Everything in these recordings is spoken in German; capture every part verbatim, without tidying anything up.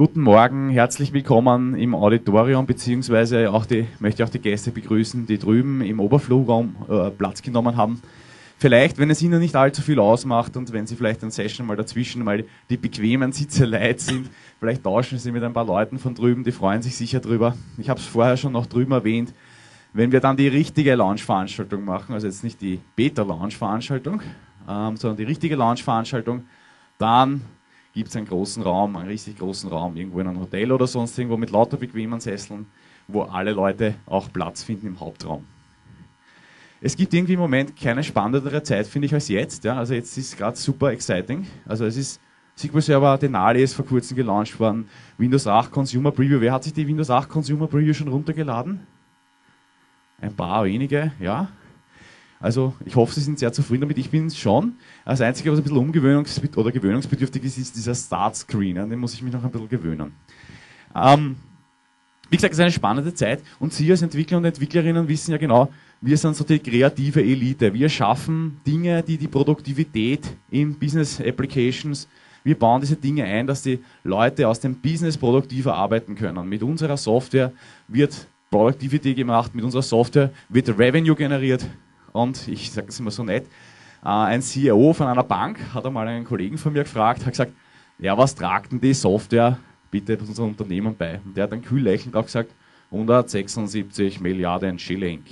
Guten Morgen, herzlich willkommen im Auditorium, beziehungsweise auch die, möchte auch die Gäste begrüßen, die drüben im Oberflugraum äh, Platz genommen haben. Vielleicht, wenn es Ihnen nicht allzu viel ausmacht und wenn Sie vielleicht eine Session mal dazwischen mal die bequemen Sitze leid sind, vielleicht tauschen Sie mit ein paar Leuten von drüben, die freuen sich sicher drüber. Ich habe es vorher schon noch drüben erwähnt, wenn wir dann die richtige Launch-Veranstaltung machen, also jetzt nicht die Beta-Launch-Veranstaltung, ähm, sondern die richtige Launch-Veranstaltung, dann gibt es einen großen Raum, einen richtig großen Raum, irgendwo in einem Hotel oder sonst irgendwo mit lauter bequemen Sesseln, wo alle Leute auch Platz finden im Hauptraum. Es gibt irgendwie im Moment keine spannendere Zeit, finde ich, als jetzt. Ja? Also jetzt ist es gerade super exciting. Also es ist S Q L Server Denali ist vor kurzem gelauncht worden, Windows acht Consumer Preview. Wer hat sich die Windows acht Consumer Preview schon runtergeladen? Ein paar wenige, ja. Also ich hoffe, Sie sind sehr zufrieden damit. Ich bin es schon. Das Einzige, was ein bisschen umgewöhnungs- oder gewöhnungsbedürftig ist, ist dieser Start-Screen. An den muss ich mich noch ein bisschen gewöhnen. Ähm, wie gesagt, es ist eine spannende Zeit und Sie als Entwickler und Entwicklerinnen wissen ja genau, wir sind so die kreative Elite. Wir schaffen Dinge, die die Produktivität in Business Applications, wir bauen diese Dinge ein, dass die Leute aus dem Business produktiver arbeiten können. Mit unserer Software wird Productivity gemacht, mit unserer Software wird Revenue generiert. Und ich sage das immer so nett, ein C E O von einer Bank hat einmal einen Kollegen von mir gefragt, hat gesagt, ja, was tragt denn die Software bitte unserem Unternehmen bei? Und der hat dann kühl lächelnd auch gesagt, hundertsechsundsiebzig Milliarden Schilling.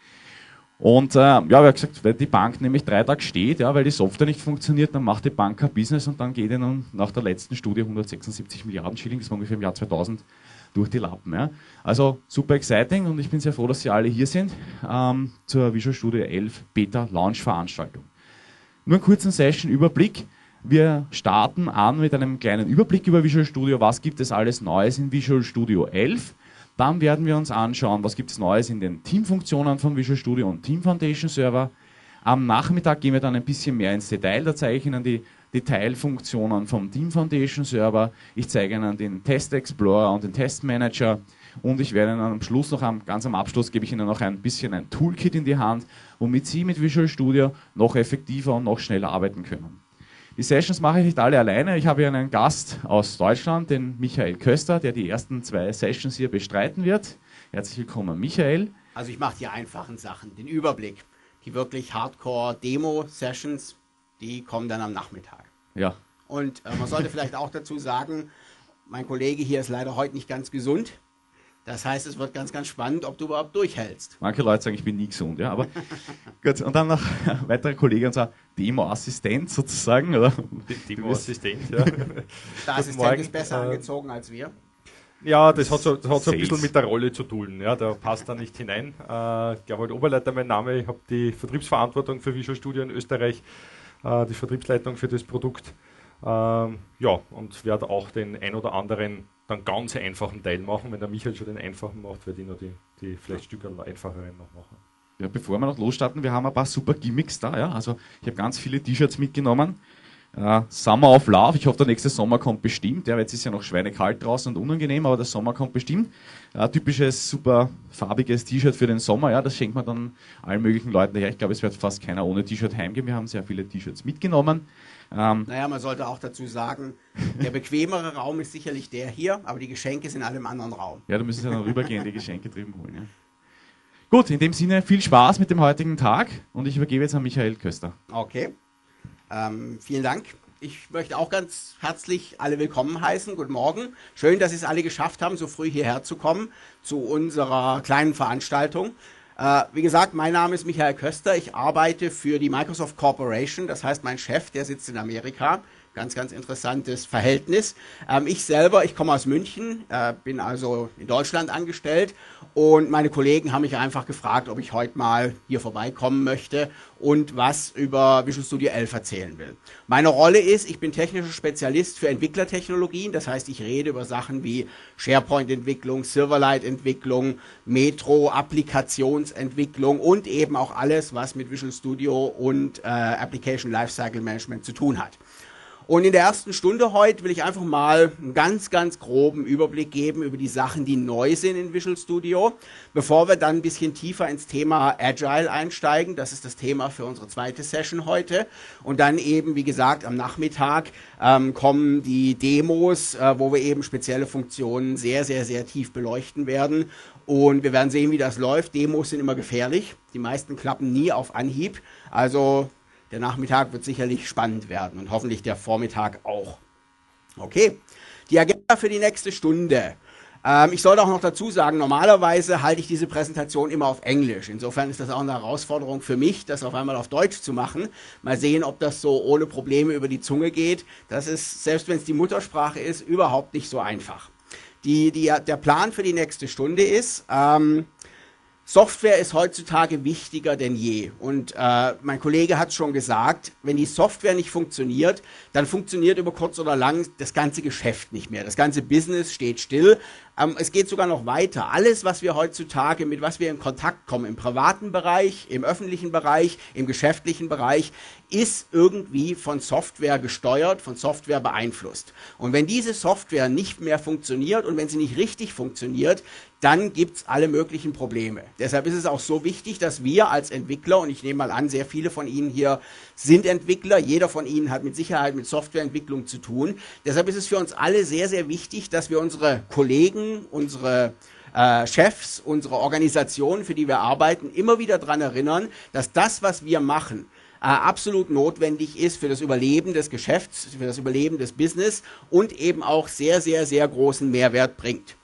Und äh, ja, er hat gesagt, weil die Bank nämlich drei Tage steht, ja, weil die Software nicht funktioniert, dann macht die Bank kein Business und dann geht ihnen nach der letzten Studie hundertsechsundsiebzig Milliarden Schilling, das war ungefähr im Jahr zweitausend, durch die Lappen. Ja. Also super exciting und ich bin sehr froh, dass Sie alle hier sind ähm, zur Visual Studio elf Beta Launch Veranstaltung. Nur einen kurzen Session-Überblick. Wir starten an mit einem kleinen Überblick über Visual Studio. Was gibt es alles Neues in Visual Studio elf? Dann werden wir uns anschauen, was gibt es Neues in den Teamfunktionen von Visual Studio und Team Foundation Server. Am Nachmittag gehen wir dann ein bisschen mehr ins Detail. Da zeige ich Ihnen die Detailfunktionen vom Team Foundation Server. Ich zeige Ihnen den Test Explorer und den Test Manager. Und ich werde Ihnen am Schluss noch, am, ganz am Abschluss, gebe ich Ihnen noch ein bisschen ein Toolkit in die Hand, womit Sie mit Visual Studio noch effektiver und noch schneller arbeiten können. Die Sessions mache ich nicht alle alleine. Ich habe hier einen Gast aus Deutschland, den Michael Köster, der die ersten zwei Sessions hier bestreiten wird. Herzlich willkommen, Michael. Also ich mache die einfachen Sachen, den Überblick. Die wirklich Hardcore-Demo-Sessions, die kommen dann am Nachmittag. Ja. Und äh, man sollte vielleicht auch dazu sagen, mein Kollege hier ist leider heute nicht ganz gesund. Das heißt, es wird ganz, ganz spannend, ob du überhaupt durchhältst. Manche Leute sagen, ich bin nie gesund, ja, aber gut. Und dann noch ein weiterer Kollege, unser Demo-Assistent sozusagen, oder? Demo-Assistent, ja. Der Assistent ist besser äh, angezogen als wir. Ja, das hat so, das hat so ein bisschen mit der Rolle zu tun. Ja, der passt da nicht hinein. Äh, Gerald Oberleiter, mein Name. Ich habe die Vertriebsverantwortung für Visual Studio in Österreich, äh, die Vertriebsleitung für das Produkt. Ähm, ja, und werde auch den ein oder anderen dann ganz einfachen Teil machen. Wenn der Michael schon den einfachen macht, werde ich noch die, die vielleicht Stücke einfacheren noch machen. Ja, bevor wir noch losstarten, wir haben ein paar super Gimmicks da. Ja? Also ich habe ganz viele T-Shirts mitgenommen. Uh, Summer of Love, ich hoffe, der nächste Sommer kommt bestimmt. Ja, jetzt ist ja noch schweinekalt draußen und unangenehm, aber der Sommer kommt bestimmt. Uh, typisches, super farbiges T-Shirt für den Sommer, ja, das schenkt man dann allen möglichen Leuten daher. Ich glaube, es wird fast keiner ohne T-Shirt heimgehen. Wir haben sehr viele T-Shirts mitgenommen. Ähm, naja, man sollte auch dazu sagen, der bequemere Raum ist sicherlich der hier, aber die Geschenke sind alle im anderen Raum. Ja, da müssen Sie dann rübergehen, die Geschenke drüben holen. Ja. Gut, in dem Sinne viel Spaß mit dem heutigen Tag und ich übergebe jetzt an Michael Köster. Okay. Ähm, vielen Dank. Ich möchte auch ganz herzlich alle willkommen heißen. Guten Morgen. Schön, dass Sie es alle geschafft haben, so früh hierher zu kommen zu unserer kleinen Veranstaltung. Äh, wie gesagt, mein Name ist Michael Köster. Ich arbeite für die Microsoft Corporation. Das heißt, mein Chef, der sitzt in Amerika. Ganz, ganz interessantes Verhältnis. Ähm, ich selber, ich komme aus München, äh, bin also in Deutschland angestellt und meine Kollegen haben mich einfach gefragt, ob ich heute mal hier vorbeikommen möchte und was über Visual Studio elf erzählen will. Meine Rolle ist, ich bin technischer Spezialist für Entwicklertechnologien, das heißt, ich rede über Sachen wie SharePoint-Entwicklung, Silverlight-Entwicklung, Metro-Applikationsentwicklung und eben auch alles, was mit Visual Studio und äh, Application Lifecycle Management zu tun hat. Und in der ersten Stunde heute will ich einfach mal einen ganz, ganz groben Überblick geben über die Sachen, die neu sind in Visual Studio, bevor wir dann ein bisschen tiefer ins Thema Agile einsteigen. Das ist das Thema für unsere zweite Session heute. Und dann eben, wie gesagt, am Nachmittag ähm, kommen die Demos, äh, wo wir eben spezielle Funktionen sehr, sehr, sehr tief beleuchten werden. Und wir werden sehen, wie das läuft. Demos sind immer gefährlich. Die meisten klappen nie auf Anhieb. Also der Nachmittag wird sicherlich spannend werden und hoffentlich der Vormittag auch. Okay, die Agenda für die nächste Stunde. Ähm, ich sollte auch noch dazu sagen, normalerweise halte ich diese Präsentation immer auf Englisch. Insofern ist das auch eine Herausforderung für mich, das auf einmal auf Deutsch zu machen. Mal sehen, ob das so ohne Probleme über die Zunge geht. Das ist, selbst wenn es die Muttersprache ist, überhaupt nicht so einfach. Die, die, der Plan für die nächste Stunde ist, ähm, Software ist heutzutage wichtiger denn je. Und äh, mein Kollege hat es schon gesagt, wenn die Software nicht funktioniert, dann funktioniert über kurz oder lang das ganze Geschäft nicht mehr. Das ganze Business steht still. Ähm, es geht sogar noch weiter. Alles, was wir heutzutage, mit was wir in Kontakt kommen, im privaten Bereich, im öffentlichen Bereich, im geschäftlichen Bereich, ist irgendwie von Software gesteuert, von Software beeinflusst. Und wenn diese Software nicht mehr funktioniert und wenn sie nicht richtig funktioniert, dann gibt's alle möglichen Probleme. Deshalb ist es auch so wichtig, dass wir als Entwickler, und ich nehme mal an, sehr viele von Ihnen hier sind Entwickler, jeder von Ihnen hat mit Sicherheit mit Softwareentwicklung zu tun. Deshalb ist es für uns alle sehr, sehr wichtig, dass wir unsere Kollegen, unsere äh, Chefs, unsere Organisationen, für die wir arbeiten, immer wieder daran erinnern, dass das, was wir machen, äh, absolut notwendig ist für das Überleben des Geschäfts, für das Überleben des Business und eben auch sehr, sehr, sehr großen Mehrwert bringt.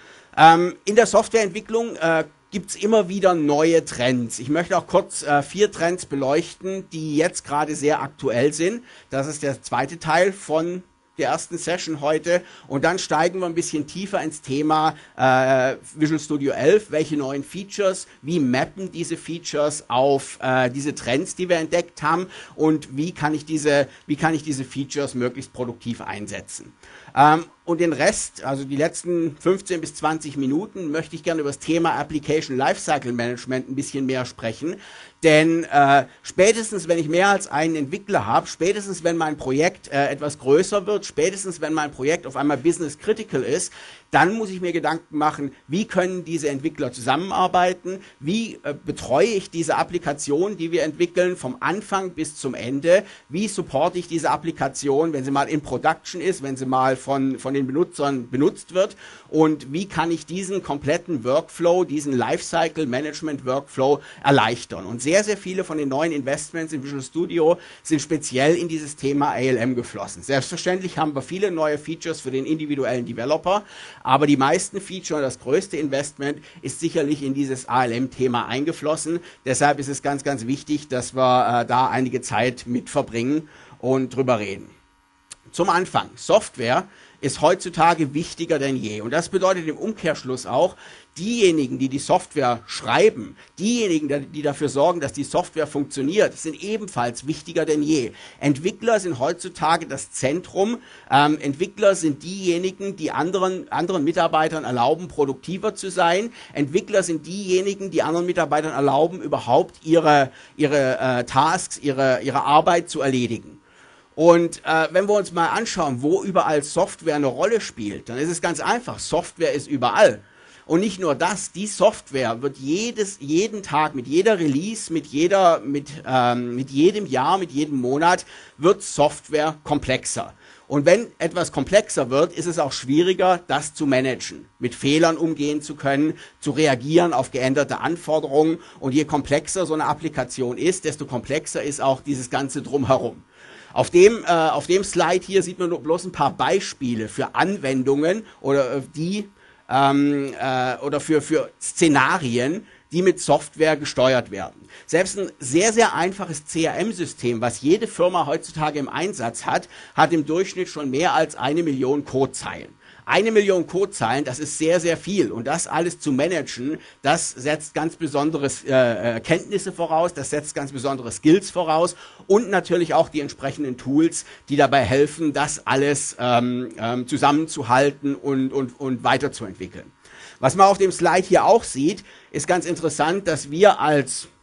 Ähm, in der Softwareentwicklung äh, gibt es immer wieder neue Trends. Ich möchte auch kurz äh, vier Trends beleuchten, die jetzt gerade sehr aktuell sind. Das ist der zweite Teil von der ersten Session heute. Und dann steigen wir ein bisschen tiefer ins Thema äh, Visual Studio elf. Welche neuen Features, wie mappen diese Features auf äh, diese Trends, die wir entdeckt haben und wie kann ich diese, wie kann ich diese Features möglichst produktiv einsetzen. Ähm, und den Rest, also die letzten fünfzehn bis zwanzig Minuten, möchte ich gerne über das Thema Application Lifecycle Management ein bisschen mehr sprechen. Denn äh, spätestens, wenn ich mehr als einen Entwickler habe, spätestens, wenn mein Projekt äh, etwas größer wird, spätestens, wenn mein Projekt auf einmal business critical ist, dann muss ich mir Gedanken machen, wie können diese Entwickler zusammenarbeiten, wie äh, betreue ich diese Applikation, die wir entwickeln, vom Anfang bis zum Ende, wie supporte ich diese Applikation, wenn sie mal in Production ist, wenn sie mal von, von den Benutzern benutzt wird und wie kann ich diesen kompletten Workflow, diesen Lifecycle Management Workflow erleichtern. Und sehr, sehr viele von den neuen Investments in Visual Studio sind speziell in dieses Thema A L M geflossen. Selbstverständlich haben wir viele neue Features für den individuellen Developer, aber die meisten Feature, das größte Investment ist sicherlich in dieses A L M-Thema eingeflossen. Deshalb ist es ganz, ganz wichtig, dass wir äh, da einige Zeit mit verbringen und drüber reden. Zum Anfang, Software ist heutzutage wichtiger denn je. Und das bedeutet im Umkehrschluss auch, diejenigen, die die Software schreiben, diejenigen, die dafür sorgen, dass die Software funktioniert, sind ebenfalls wichtiger denn je. Entwickler sind heutzutage das Zentrum. Ähm, Entwickler sind diejenigen, die anderen, anderen Mitarbeitern erlauben, produktiver zu sein. Entwickler sind diejenigen, die anderen Mitarbeitern erlauben, überhaupt ihre, ihre äh, Tasks, ihre, ihre Arbeit zu erledigen. Und äh, wenn wir uns mal anschauen, wo überall Software eine Rolle spielt, dann ist es ganz einfach. Software ist überall. Und nicht nur das, die Software wird jedes, jeden Tag, mit jeder Release, mit jeder, mit, ähm, mit jedem Jahr, mit jedem Monat, wird Software komplexer. Und wenn etwas komplexer wird, ist es auch schwieriger, das zu managen, mit Fehlern umgehen zu können, zu reagieren auf geänderte Anforderungen. Und je komplexer so eine Applikation ist, desto komplexer ist auch dieses Ganze drumherum. Auf dem, äh, auf dem Slide hier sieht man nur bloß ein paar Beispiele für Anwendungen oder äh, die ähm, äh, oder für, für Szenarien, die mit Software gesteuert werden. Selbst ein sehr, sehr einfaches C R M-System, was jede Firma heutzutage im Einsatz hat, hat im Durchschnitt schon mehr als eine Million Codezeilen. Eine Million Codezeilen, das ist sehr, sehr viel. Und das alles zu managen, das setzt ganz besondere äh, Kenntnisse voraus, das setzt ganz besondere Skills voraus und natürlich auch die entsprechenden Tools, die dabei helfen, das alles ähm, ähm, zusammenzuhalten und, und, und weiterzuentwickeln. Was man auf dem Slide hier auch sieht, ist ganz interessant, dass wir als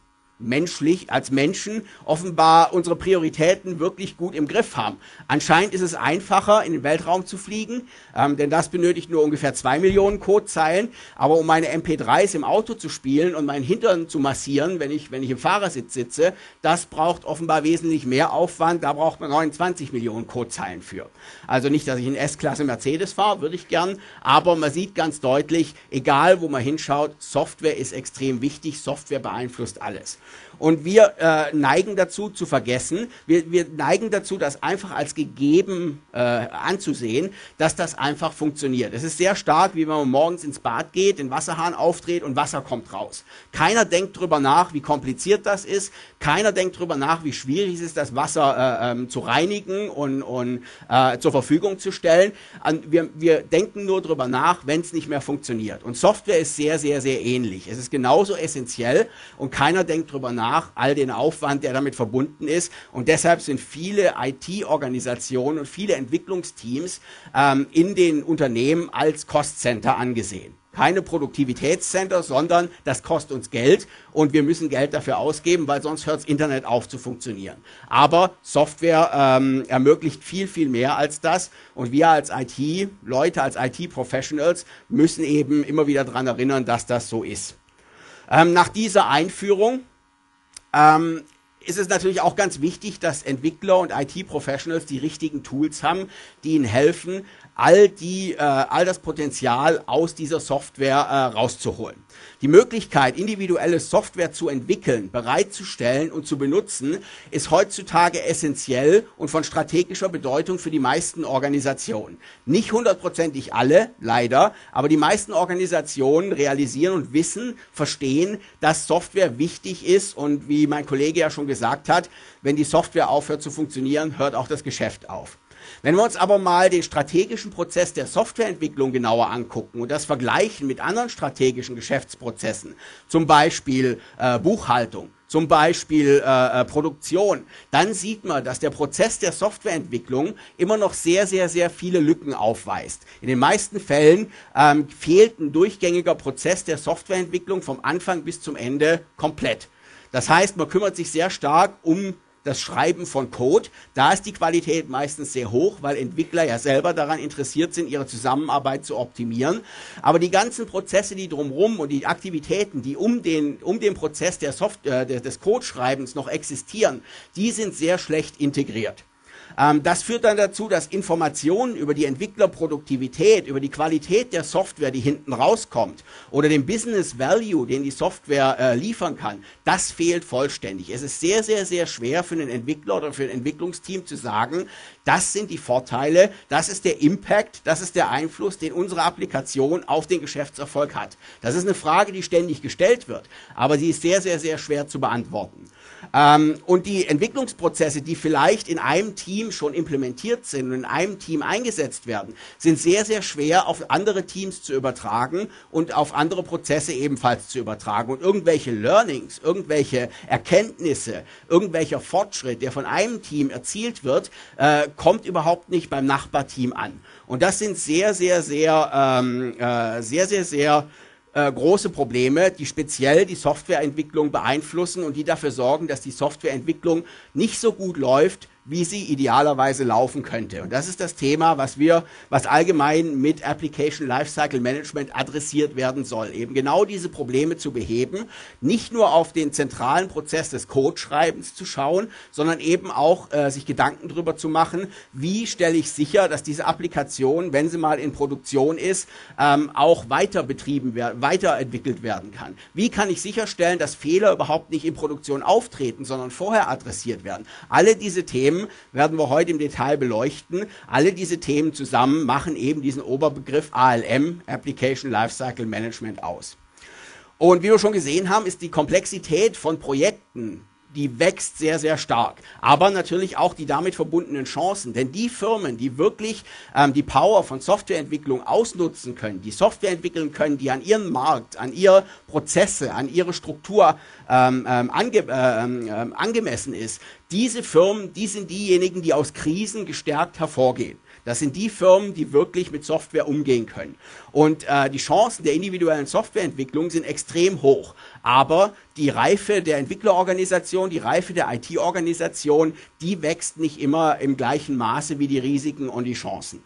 menschlich, als Menschen offenbar unsere Prioritäten wirklich gut im Griff haben. Anscheinend ist es einfacher, in den Weltraum zu fliegen, ähm, denn das benötigt nur ungefähr zwei Millionen Codezeilen, aber um meine M P dreis im Auto zu spielen und meinen Hintern zu massieren, wenn ich, wenn ich im Fahrersitz sitze, das braucht offenbar wesentlich mehr Aufwand, da braucht man neunundzwanzig Millionen Codezeilen für. Also nicht, dass ich in S-Klasse Mercedes fahre, würde ich gern, aber man sieht ganz deutlich, egal wo man hinschaut, Software ist extrem wichtig, Software beeinflusst alles. Und wir äh, neigen dazu zu vergessen, wir, wir neigen dazu, das einfach als gegeben äh, anzusehen, dass das einfach funktioniert. Es ist sehr stark, wie wenn man morgens ins Bad geht, den Wasserhahn aufdreht und Wasser kommt raus. Keiner denkt drüber nach, wie kompliziert das ist. Keiner denkt drüber nach, wie schwierig es ist, das Wasser äh, ähm, zu reinigen und, und äh, zur Verfügung zu stellen. Und wir, wir denken nur drüber nach, wenn es nicht mehr funktioniert. Und Software ist sehr, sehr, sehr ähnlich. Es ist genauso essentiell und keiner denkt drüber nach, all den Aufwand, der damit verbunden ist. Und deshalb sind viele I T-Organisationen und viele Entwicklungsteams ähm, in den Unternehmen als Cost-Center angesehen. Keine Produktivitätscenter, sondern das kostet uns Geld und wir müssen Geld dafür ausgeben, weil sonst hört das Internet auf zu funktionieren. Aber Software ähm, ermöglicht viel, viel mehr als das und wir als I T-Leute, als I T-Professionals müssen eben immer wieder daran erinnern, dass das so ist. Ähm, nach dieser Einführung Ähm, ist es natürlich auch ganz wichtig, dass Entwickler und I T-Professionals die richtigen Tools haben, die ihnen helfen, all, die, äh, all das Potenzial aus dieser Software äh, rauszuholen. Die Möglichkeit, individuelle Software zu entwickeln, bereitzustellen und zu benutzen, ist heutzutage essentiell und von strategischer Bedeutung für die meisten Organisationen. Nicht hundertprozentig alle, leider, aber die meisten Organisationen realisieren und wissen, verstehen, dass Software wichtig ist und wie mein Kollege ja schon gesagt hat, wenn die Software aufhört zu funktionieren, hört auch das Geschäft auf. Wenn wir uns aber mal den strategischen Prozess der Softwareentwicklung genauer angucken und das vergleichen mit anderen strategischen Geschäftsprozessen, zum Beispiel äh, Buchhaltung, zum Beispiel äh, Produktion, dann sieht man, dass der Prozess der Softwareentwicklung immer noch sehr, sehr, sehr viele Lücken aufweist. In den meisten Fällen ähm, fehlt ein durchgängiger Prozess der Softwareentwicklung vom Anfang bis zum Ende komplett. Das heißt, man kümmert sich sehr stark um das Schreiben von Code. Da ist die Qualität meistens sehr hoch, weil Entwickler ja selber daran interessiert sind, ihre Zusammenarbeit zu optimieren. Aber die ganzen Prozesse, die drumherum und die Aktivitäten, die um den, um den Prozess der Software, des Codeschreibens noch existieren, die sind sehr schlecht integriert. Ähm, das führt dann dazu, dass Informationen über die Entwicklerproduktivität, über die Qualität der Software, die hinten rauskommt, oder den Business Value, den die Software äh, liefern kann, das fehlt vollständig. Es ist sehr, sehr, sehr schwer für einen Entwickler oder für ein Entwicklungsteam zu sagen, das sind die Vorteile, das ist der Impact, das ist der Einfluss, den unsere Applikation auf den Geschäftserfolg hat. Das ist eine Frage, die ständig gestellt wird, aber sie ist sehr, sehr, sehr schwer zu beantworten. Ähm, und die Entwicklungsprozesse, die vielleicht in einem Team schon implementiert sind und in einem Team eingesetzt werden, sind sehr, sehr schwer auf andere Teams zu übertragen und auf andere Prozesse ebenfalls zu übertragen. Und irgendwelche Learnings, irgendwelche Erkenntnisse, irgendwelcher Fortschritt, der von einem Team erzielt wird, äh, kommt überhaupt nicht beim Nachbarteam an. Und das sind sehr, sehr, sehr, ähm, äh, sehr, sehr, sehr Äh, große Probleme, die speziell die Softwareentwicklung beeinflussen und die dafür sorgen, dass die Softwareentwicklung nicht so gut läuft, wie sie idealerweise laufen könnte. Und das ist das Thema, was wir, was allgemein mit Application Lifecycle Management adressiert werden soll. Eben genau diese Probleme zu beheben, nicht nur auf den zentralen Prozess des Codeschreibens zu schauen, sondern eben auch äh, sich Gedanken darüber zu machen, wie stelle ich sicher, dass diese Applikation, wenn sie mal in Produktion ist, ähm, auch weiter betrieben werden, weiterentwickelt werden kann. Wie kann ich sicherstellen, dass Fehler überhaupt nicht in Produktion auftreten, sondern vorher adressiert werden? Alle diese Themen werden wir heute im Detail beleuchten. Alle diese Themen zusammen machen eben diesen Oberbegriff A L M, Application Lifecycle Management, aus. Und wie wir schon gesehen haben, ist die Komplexität von Projekten, die wächst sehr, sehr stark. Aber natürlich auch die damit verbundenen Chancen. Denn die Firmen, die wirklich ähm, die Power von Softwareentwicklung ausnutzen können, die Software entwickeln können, die an ihren Markt, an ihre Prozesse, an ihre Struktur ähm, ähm, ange äh, ähm, angemessen ist, diese Firmen, die sind diejenigen, die aus Krisen gestärkt hervorgehen. Das sind die Firmen, die wirklich mit Software umgehen können. Und äh, die Chancen der individuellen Softwareentwicklung sind extrem hoch. Aber die Reife der Entwicklerorganisation, die Reife der I T-Organisation, die wächst nicht immer im gleichen Maße wie die Risiken und die Chancen.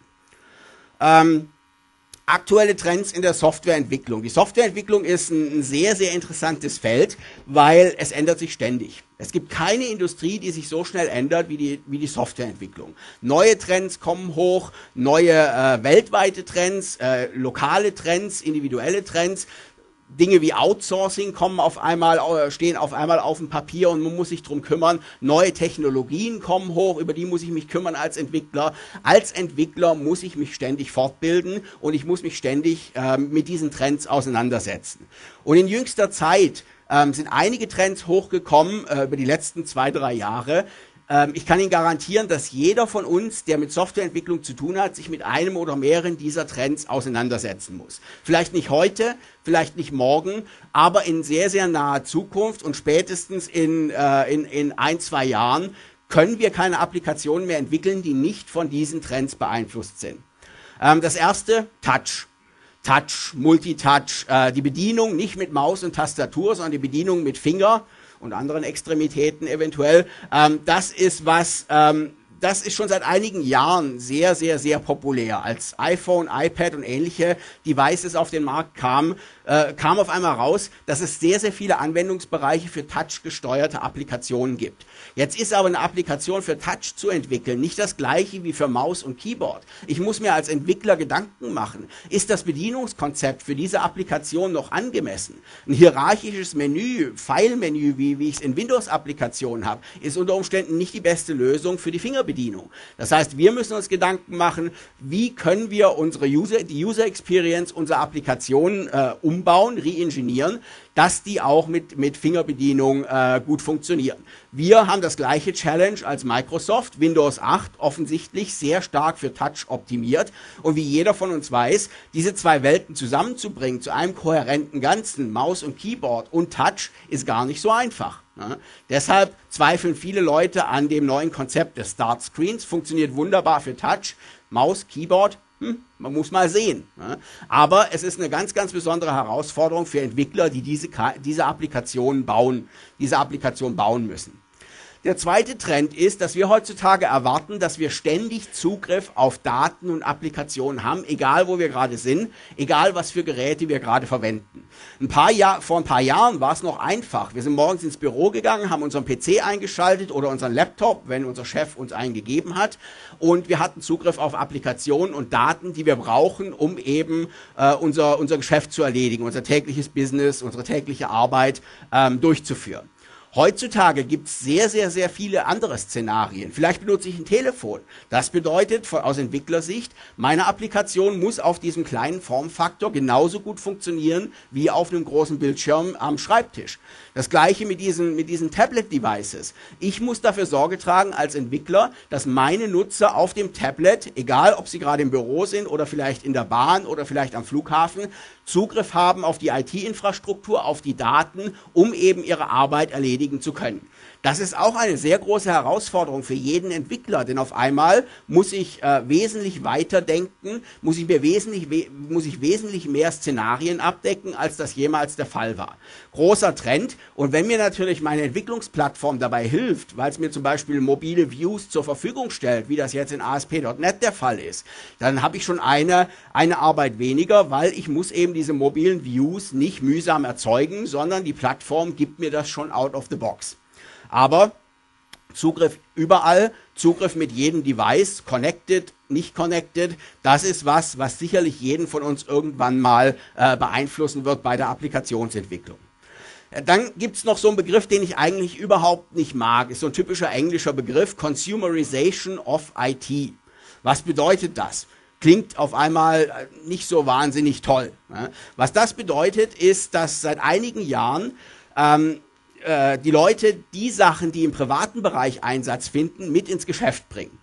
Ähm, Aktuelle Trends in der Softwareentwicklung. Die Softwareentwicklung ist ein sehr, sehr interessantes Feld, weil es ändert sich ständig. Es gibt keine Industrie, die sich so schnell ändert wie die, wie die Softwareentwicklung. Neue Trends kommen hoch, neue äh, weltweite Trends, äh, lokale Trends, individuelle Trends. Dinge wie Outsourcing kommen auf einmal, stehen auf einmal auf dem Papier und man muss sich drum kümmern. Neue Technologien kommen hoch, über die muss ich mich kümmern als Entwickler. Als Entwickler muss ich mich ständig fortbilden und ich muss mich ständig äh, mit diesen Trends auseinandersetzen. Und in jüngster Zeit ähm, sind einige Trends hochgekommen äh, über die letzten zwei, drei Jahre. Ich kann Ihnen garantieren, dass jeder von uns, der mit Softwareentwicklung zu tun hat, sich mit einem oder mehreren dieser Trends auseinandersetzen muss. Vielleicht nicht heute, vielleicht nicht morgen, aber in sehr, sehr naher Zukunft und spätestens in, äh, in, in ein, zwei Jahren können wir keine Applikationen mehr entwickeln, die nicht von diesen Trends beeinflusst sind. Ähm, das erste, Touch. Touch, Multitouch, äh, die Bedienung nicht mit Maus und Tastatur, sondern die Bedienung mit Finger und anderen Extremitäten eventuell. Ähm, das ist was, ähm, das ist schon seit einigen Jahren sehr, sehr, sehr populär. Als iPhone, iPad und ähnliche Devices auf den Markt kamen, äh, kam auf einmal raus, dass es sehr, sehr viele Anwendungsbereiche für Touch-gesteuerte Applikationen gibt. Jetzt ist aber eine Applikation für Touch zu entwickeln nicht das gleiche wie für Maus und Keyboard. Ich muss mir als Entwickler Gedanken machen, ist das Bedienungskonzept für diese Applikation noch angemessen? Ein hierarchisches Menü, File-Menü, wie, wie ich es in Windows-Applikationen habe, ist unter Umständen nicht die beste Lösung für die Fingerbedienung. Das heißt, wir müssen uns Gedanken machen, wie können wir unsere User, die User Experience unserer Applikationen äh, umbauen, reingenieren, dass die auch mit, mit Fingerbedienung äh, gut funktionieren. Wir haben das gleiche Challenge als Microsoft, Windows acht offensichtlich sehr stark für Touch optimiert und wie jeder von uns weiß, diese zwei Welten zusammenzubringen zu einem kohärenten Ganzen, Maus und Keyboard und Touch, ist gar nicht so einfach. Ja. Deshalb zweifeln viele Leute an dem neuen Konzept des Start Screens, funktioniert wunderbar für Touch, Maus, Keyboard, Hm, man muss mal sehen. Ja. Aber es ist eine ganz, ganz besondere Herausforderung für Entwickler, die diese, diese Applikationen bauen, diese Applikation bauen müssen. Der zweite Trend ist, dass wir heutzutage erwarten, dass wir ständig Zugriff auf Daten und Applikationen haben, egal wo wir gerade sind, egal was für Geräte wir gerade verwenden. Ein paar Jahr, vor ein paar Jahren war es noch einfach. Wir sind morgens ins Büro gegangen, haben unseren P C eingeschaltet oder unseren Laptop, wenn unser Chef uns einen gegeben hat, und wir hatten Zugriff auf Applikationen und Daten, die wir brauchen, um eben äh, unser, unser Geschäft zu erledigen, unser tägliches Business, unsere tägliche Arbeit ähm, durchzuführen. Heutzutage gibt es sehr, sehr, sehr viele andere Szenarien. Vielleicht benutze ich ein Telefon. Das bedeutet von, aus Entwicklersicht, meine Applikation muss auf diesem kleinen Formfaktor genauso gut funktionieren wie auf einem großen Bildschirm am Schreibtisch. Das gleiche mit diesen, mit diesen Tablet-Devices. Ich muss dafür Sorge tragen als Entwickler, dass meine Nutzer auf dem Tablet, egal ob sie gerade im Büro sind oder vielleicht in der Bahn oder vielleicht am Flughafen, Zugriff haben auf die I T-Infrastruktur, auf die Daten, um eben ihre Arbeit erledigen zu können. Das ist auch eine sehr große Herausforderung für jeden Entwickler, denn auf einmal muss ich äh, wesentlich weiter denken, muss ich mir wesentlich, we muss ich wesentlich mehr Szenarien abdecken, als das jemals der Fall war. Großer Trend, und wenn mir natürlich meine Entwicklungsplattform dabei hilft, weil es mir zum Beispiel mobile Views zur Verfügung stellt, wie das jetzt in A S P Punkt net der Fall ist, dann habe ich schon eine, eine Arbeit weniger, weil ich muss eben diese mobilen Views nicht mühsam erzeugen, sondern die Plattform gibt mir das schon out of the box. Aber Zugriff überall, Zugriff mit jedem Device, connected, nicht connected, das ist was, was sicherlich jeden von uns irgendwann mal äh, beeinflussen wird bei der Applikationsentwicklung. Dann gibt es noch so einen Begriff, den ich eigentlich überhaupt nicht mag, ist so ein typischer englischer Begriff, Consumerization of I T. Was bedeutet das? Klingt auf einmal nicht so wahnsinnig toll. Ne? Was das bedeutet, ist, dass seit einigen Jahren ähm, die Leute die Sachen, die im privaten Bereich Einsatz finden, mit ins Geschäft bringen.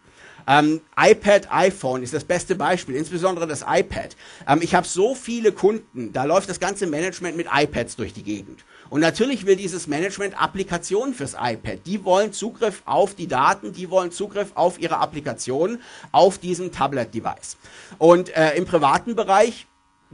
Ähm, iPad, iPhone ist das beste Beispiel, insbesondere das iPad. Ähm, ich habe so viele Kunden, da läuft das ganze Management mit iPads durch die Gegend. Und natürlich will dieses Management Applikationen fürs iPad. Die wollen Zugriff auf die Daten, die wollen Zugriff auf ihre Applikationen auf diesem Tablet-Device. Und äh, im privaten Bereich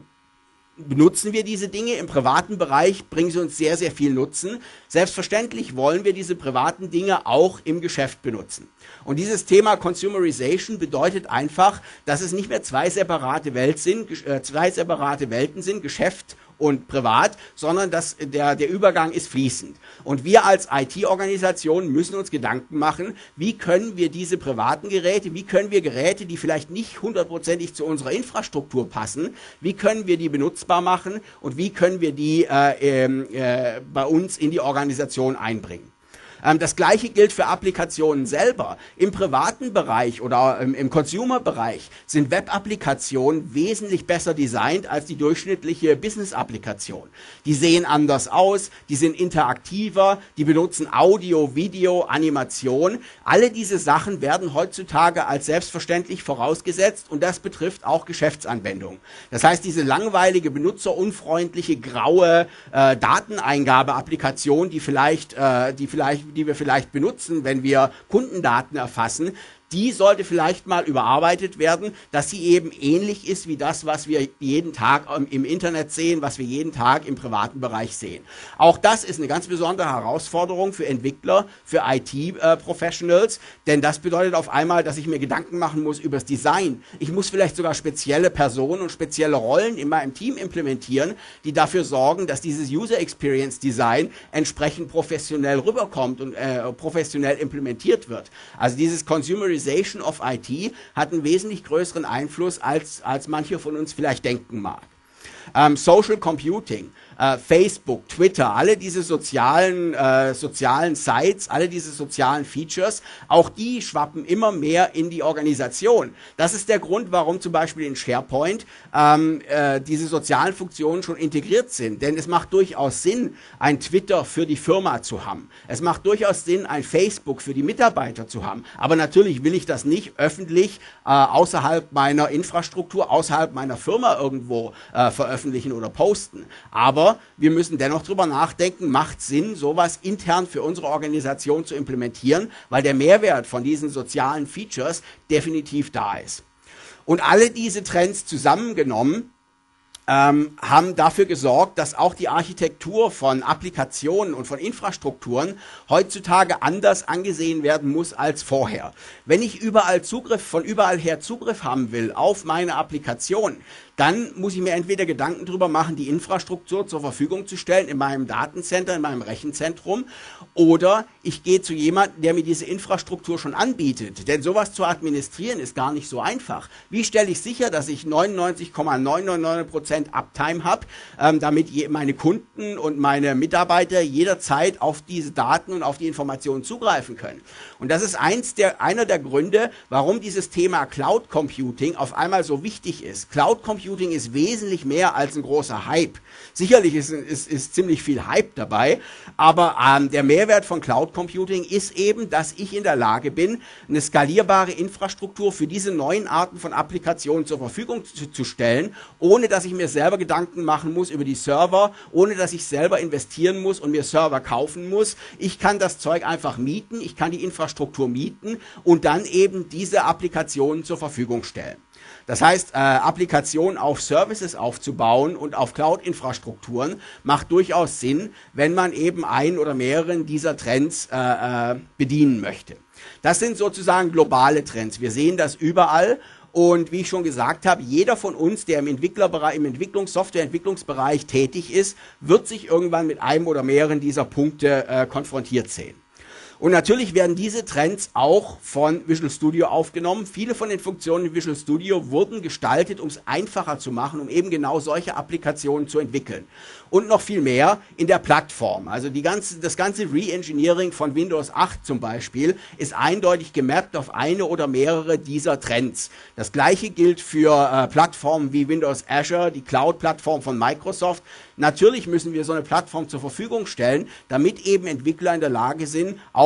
benutzen wir diese Dinge, im privaten Bereich bringen sie uns sehr, sehr viel Nutzen. Selbstverständlich wollen wir diese privaten Dinge auch im Geschäft benutzen. Und dieses Thema Consumerization bedeutet einfach, dass es nicht mehr zwei separate Welt sind, äh, zwei separate Welten sind, Geschäft und privat, sondern dass der, der Übergang ist fließend. Und wir als I T-Organisation müssen uns Gedanken machen, wie können wir diese privaten Geräte, wie können wir Geräte, die vielleicht nicht hundertprozentig zu unserer Infrastruktur passen, wie können wir die benutzbar machen und wie können wir die äh, äh, bei uns in die Organisation einbringen. Das gleiche gilt für Applikationen selber. Im privaten Bereich oder im, im Consumer-Bereich sind Web-Applikationen wesentlich besser designt als die durchschnittliche Business-Applikation. Die sehen anders aus, die sind interaktiver, die benutzen Audio, Video, Animation. Alle diese Sachen werden heutzutage als selbstverständlich vorausgesetzt und das betrifft auch Geschäftsanwendungen. Das heißt, diese langweilige, benutzerunfreundliche, graue äh, Dateneingabe-Applikation, die vielleicht, äh, die vielleicht die wir vielleicht benutzen, wenn wir Kundendaten erfassen, die sollte vielleicht mal überarbeitet werden, dass sie eben ähnlich ist wie das, was wir jeden Tag im Internet sehen, was wir jeden Tag im privaten Bereich sehen. Auch das ist eine ganz besondere Herausforderung für Entwickler, für I T-Professionals, denn das bedeutet auf einmal, dass ich mir Gedanken machen muss über das Design. Ich muss vielleicht sogar spezielle Personen und spezielle Rollen in meinem Team implementieren, die dafür sorgen, dass dieses User Experience Design entsprechend professionell rüberkommt und äh, professionell implementiert wird. Also dieses Consumer of I T hat einen wesentlich größeren Einfluss, als, als manche von uns vielleicht denken mag. Ähm, Social Computing, äh, Facebook, Twitter, alle diese sozialen, äh, sozialen Sites, alle diese sozialen Features, auch die schwappen immer mehr in die Organisation. Das ist der Grund, warum zum Beispiel in SharePoint ähm, äh, diese sozialen Funktionen schon integriert sind. Denn es macht durchaus Sinn, ein Twitter für die Firma zu haben. Es macht durchaus Sinn, ein Facebook für die Mitarbeiter zu haben. Aber natürlich will ich das nicht öffentlich äh, außerhalb meiner Infrastruktur, außerhalb meiner Firma irgendwo äh, veröffentlichen oder posten. Aber wir müssen dennoch drüber nachdenken, macht Sinn, sowas intern für unsere Organisation zu implementieren, weil der Mehrwert von diesen sozialen Features definitiv da ist. Und alle diese Trends zusammengenommen ähm, haben dafür gesorgt, dass auch die Architektur von Applikationen und von Infrastrukturen heutzutage anders angesehen werden muss als vorher. Wenn ich überall Zugriff, von überall her Zugriff haben will auf meine Applikation, dann muss ich mir entweder Gedanken darüber machen, die Infrastruktur zur Verfügung zu stellen in meinem Datencenter, in meinem Rechenzentrum, oder ich gehe zu jemandem, der mir diese Infrastruktur schon anbietet. Denn sowas zu administrieren ist gar nicht so einfach. Wie stelle ich sicher, dass ich neunundneunzig Komma neunundneunzig Prozent Uptime habe, ähm, damit meine Kunden und meine Mitarbeiter jederzeit auf diese Daten und auf die Informationen zugreifen können? Und das ist eins der, einer der Gründe, warum dieses Thema Cloud Computing auf einmal so wichtig ist. Cloud Computing ist wesentlich mehr als ein großer Hype. Sicherlich ist, ist, ist ziemlich viel Hype dabei, aber ähm, der Mehrwert von Cloud Computing ist eben, dass ich in der Lage bin, eine skalierbare Infrastruktur für diese neuen Arten von Applikationen zur Verfügung zu, zu stellen, ohne dass ich mir selber Gedanken machen muss über die Server, ohne dass ich selber investieren muss und mir Server kaufen muss. Ich kann das Zeug einfach mieten, ich kann die Infrastruktur mieten und dann eben diese Applikationen zur Verfügung stellen. Das heißt, äh, Applikationen auf Services aufzubauen und auf Cloud-Infrastrukturen macht durchaus Sinn, wenn man eben einen oder mehreren dieser Trends äh, äh, bedienen möchte. Das sind sozusagen globale Trends. Wir sehen das überall. Und wie ich schon gesagt habe, jeder von uns, der im Entwicklerbereich, im Entwicklungs-, Softwareentwicklungsbereich tätig ist, wird sich irgendwann mit einem oder mehreren dieser Punkte äh, konfrontiert sehen. Und natürlich werden diese Trends auch von Visual Studio aufgenommen. Viele von den Funktionen in Visual Studio wurden gestaltet, um es einfacher zu machen, um eben genau solche Applikationen zu entwickeln. Und noch viel mehr in der Plattform. Also die ganze, das ganze Re-Engineering von Windows acht zum Beispiel ist eindeutig gemappt auf eine oder mehrere dieser Trends. Das gleiche gilt für äh, Plattformen wie Windows Azure, die Cloud-Plattform von Microsoft. Natürlich müssen wir so eine Plattform zur Verfügung stellen, damit eben Entwickler in der Lage sind, auf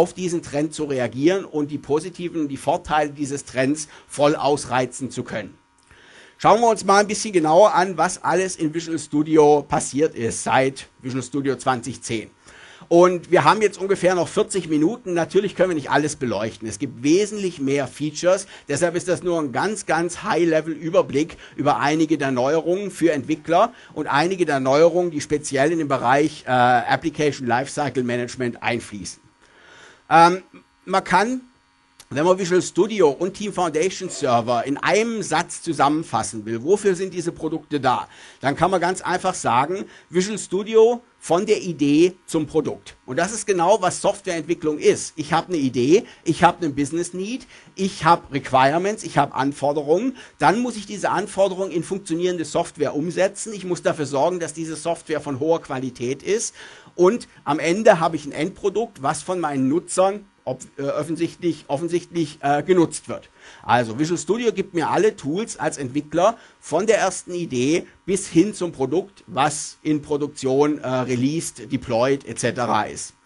auf diesen Trend zu reagieren und die positiven, die Vorteile dieses Trends voll ausreizen zu können. Schauen wir uns mal ein bisschen genauer an, was alles in Visual Studio passiert ist seit Visual Studio zwanzig zehn. Und wir haben jetzt ungefähr noch vierzig Minuten. Natürlich können wir nicht alles beleuchten. Es gibt wesentlich mehr Features. Deshalb ist das nur ein ganz, ganz High-Level-Überblick über einige der Neuerungen für Entwickler und einige der Neuerungen, die speziell in den Bereich äh, Application Lifecycle Management einfließen. Ähm, man kann, wenn man Visual Studio und Team Foundation Server in einem Satz zusammenfassen will, wofür sind diese Produkte da, dann kann man ganz einfach sagen, Visual Studio von der Idee zum Produkt. Und das ist genau, was Softwareentwicklung ist. Ich habe eine Idee, ich habe einen Business Need, ich habe Requirements, ich habe Anforderungen. Dann muss ich diese Anforderungen in funktionierende Software umsetzen. Ich muss dafür sorgen, dass diese Software von hoher Qualität ist. Und am Ende habe ich ein Endprodukt, was von meinen Nutzern ob, äh, offensichtlich, offensichtlich äh, genutzt wird. Also Visual Studio gibt mir alle Tools als Entwickler von der ersten Idee bis hin zum Produkt, was in Produktion äh, released, deployed et cetera ist.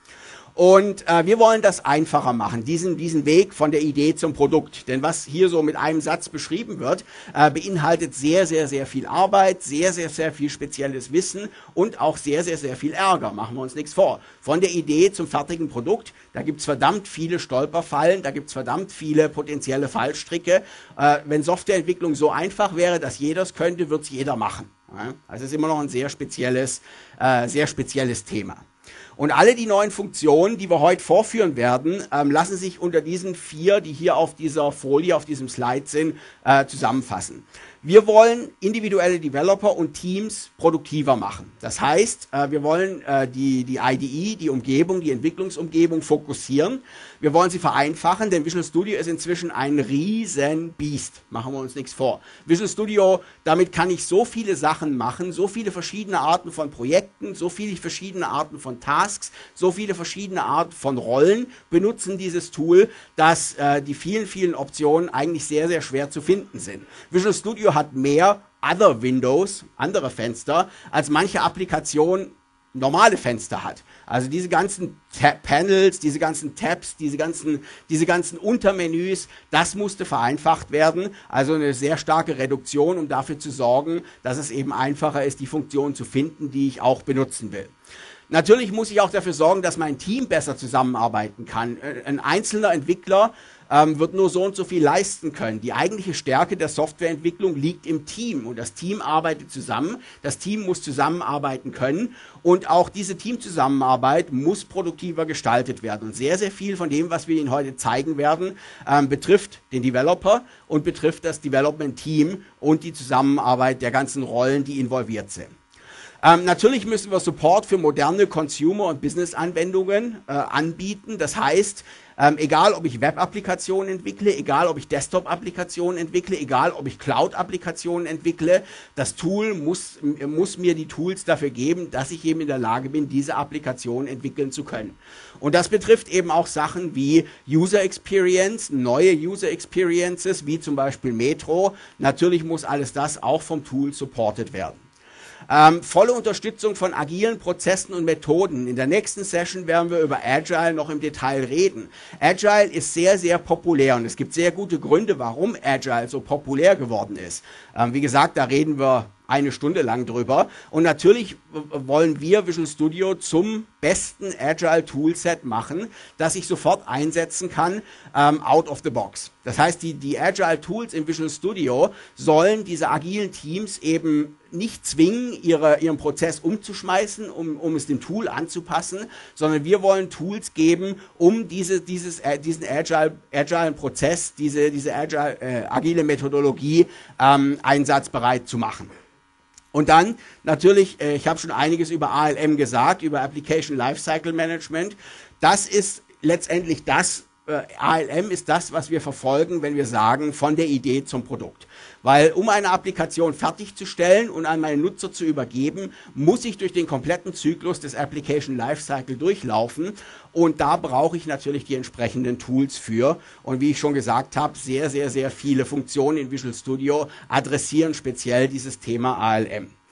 Und äh, wir wollen das einfacher machen, diesen, diesen Weg von der Idee zum Produkt. Denn was hier so mit einem Satz beschrieben wird, äh, beinhaltet sehr, sehr, sehr viel Arbeit, sehr, sehr, sehr viel spezielles Wissen und auch sehr, sehr, sehr viel Ärger. Machen wir uns nichts vor. Von der Idee zum fertigen Produkt, da gibt's verdammt viele Stolperfallen, da gibt's verdammt viele potenzielle Fallstricke. Äh, wenn Softwareentwicklung so einfach wäre, dass jeder es könnte, wird's jeder machen. Ja? Also es ist immer noch ein sehr spezielles, äh, sehr spezielles Thema. Und alle die neuen Funktionen, die wir heute vorführen werden, ähm, lassen sich unter diesen vier, die hier auf dieser Folie, auf diesem Slide sind, äh, zusammenfassen. Wir wollen individuelle Developer und Teams produktiver machen. Das heißt, äh, wir wollen äh, die, die I D E, die Umgebung, die Entwicklungsumgebung fokussieren. Wir wollen sie vereinfachen, denn Visual Studio ist inzwischen ein riesen Biest. Machen wir uns nichts vor. Visual Studio, damit kann ich so viele Sachen machen, so viele verschiedene Arten von Projekten, so viele verschiedene Arten von Tasks, so viele verschiedene Arten von Rollen benutzen dieses Tool, dass äh, die vielen, vielen Optionen eigentlich sehr, sehr schwer zu finden sind. Visual Studio hat mehr Other Windows, andere Fenster, als manche Applikation normale Fenster hat. Also diese ganzen Tab Panels, diese ganzen Tabs, diese ganzen, diese ganzen Untermenüs, das musste vereinfacht werden. Also eine sehr starke Reduktion, um dafür zu sorgen, dass es eben einfacher ist, die Funktionen zu finden, die ich auch benutzen will. Natürlich muss ich auch dafür sorgen, dass mein Team besser zusammenarbeiten kann. Ein einzelner Entwickler ähm, wird nur so und so viel leisten können. Die eigentliche Stärke der Softwareentwicklung liegt im Team und das Team arbeitet zusammen. Das Team muss zusammenarbeiten können und auch diese Teamzusammenarbeit muss produktiver gestaltet werden. Und sehr, sehr viel von dem, was wir Ihnen heute zeigen werden, ähm, betrifft den Developer und betrifft das Development-Team und die Zusammenarbeit der ganzen Rollen, die involviert sind. Ähm, natürlich müssen wir Support für moderne Consumer- und Business-Anwendungen äh, anbieten. Das heißt, ähm, egal ob ich Web-Applikationen entwickle, egal ob ich Desktop-Applikationen entwickle, egal ob ich Cloud-Applikationen entwickle, das Tool muss, muss mir die Tools dafür geben, dass ich eben in der Lage bin, diese Applikationen entwickeln zu können. Und das betrifft eben auch Sachen wie User Experience, neue User Experiences, wie zum Beispiel Metro. Natürlich muss alles das auch vom Tool supported werden. Ähm, volle Unterstützung von agilen Prozessen und Methoden. In der nächsten Session werden wir über Agile noch im Detail reden. Agile ist sehr, sehr populär und es gibt sehr gute Gründe, warum Agile so populär geworden ist. Ähm, wie gesagt, da reden wir eine Stunde lang drüber. Und natürlich wollen wir Visual Studio zum besten Agile Toolset machen, das ich sofort einsetzen kann, ähm, out of the box. Das heißt, die, die Agile Tools im Visual Studio sollen diese agilen Teams eben nicht zwingen, ihre, ihren Prozess umzuschmeißen, um, um es dem Tool anzupassen, sondern wir wollen Tools geben, um diese, dieses, äh, diesen Agile, agilen Prozess, diese, diese Agile, äh, agile Methodologie ähm, einsatzbereit zu machen. Und dann natürlich, äh, ich habe schon einiges über A L M gesagt, über Application Lifecycle Management. Das ist letztendlich das, äh, A L M ist das, was wir verfolgen, wenn wir sagen, von der Idee zum Produkt. Weil um eine Applikation fertigzustellen und an meine Nutzer zu übergeben, muss ich durch den kompletten Zyklus des Application Lifecycle durchlaufen und da brauche ich natürlich die entsprechenden Tools für. Und wie ich schon gesagt habe, sehr, sehr, sehr viele Funktionen in Visual Studio adressieren speziell dieses Thema A L M.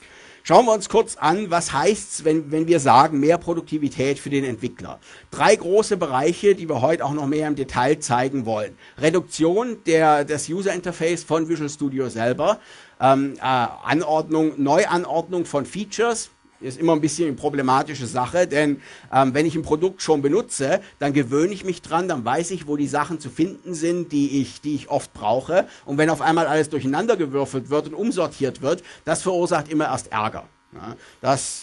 Schauen wir uns kurz an, was heißt es, wenn, wenn wir sagen, mehr Produktivität für den Entwickler. Drei große Bereiche, die wir heute auch noch mehr im Detail zeigen wollen. Reduktion der, des User Interface von Visual Studio selber, ähm, äh, Anordnung, Neuanordnung von Features, ist immer ein bisschen eine problematische Sache, denn ähm, wenn ich ein Produkt schon benutze, dann gewöhne ich mich dran, dann weiß ich, wo die Sachen zu finden sind, die ich, die ich oft brauche. Und wenn auf einmal alles durcheinander gewürfelt wird und umsortiert wird, das verursacht immer erst Ärger. Ja, das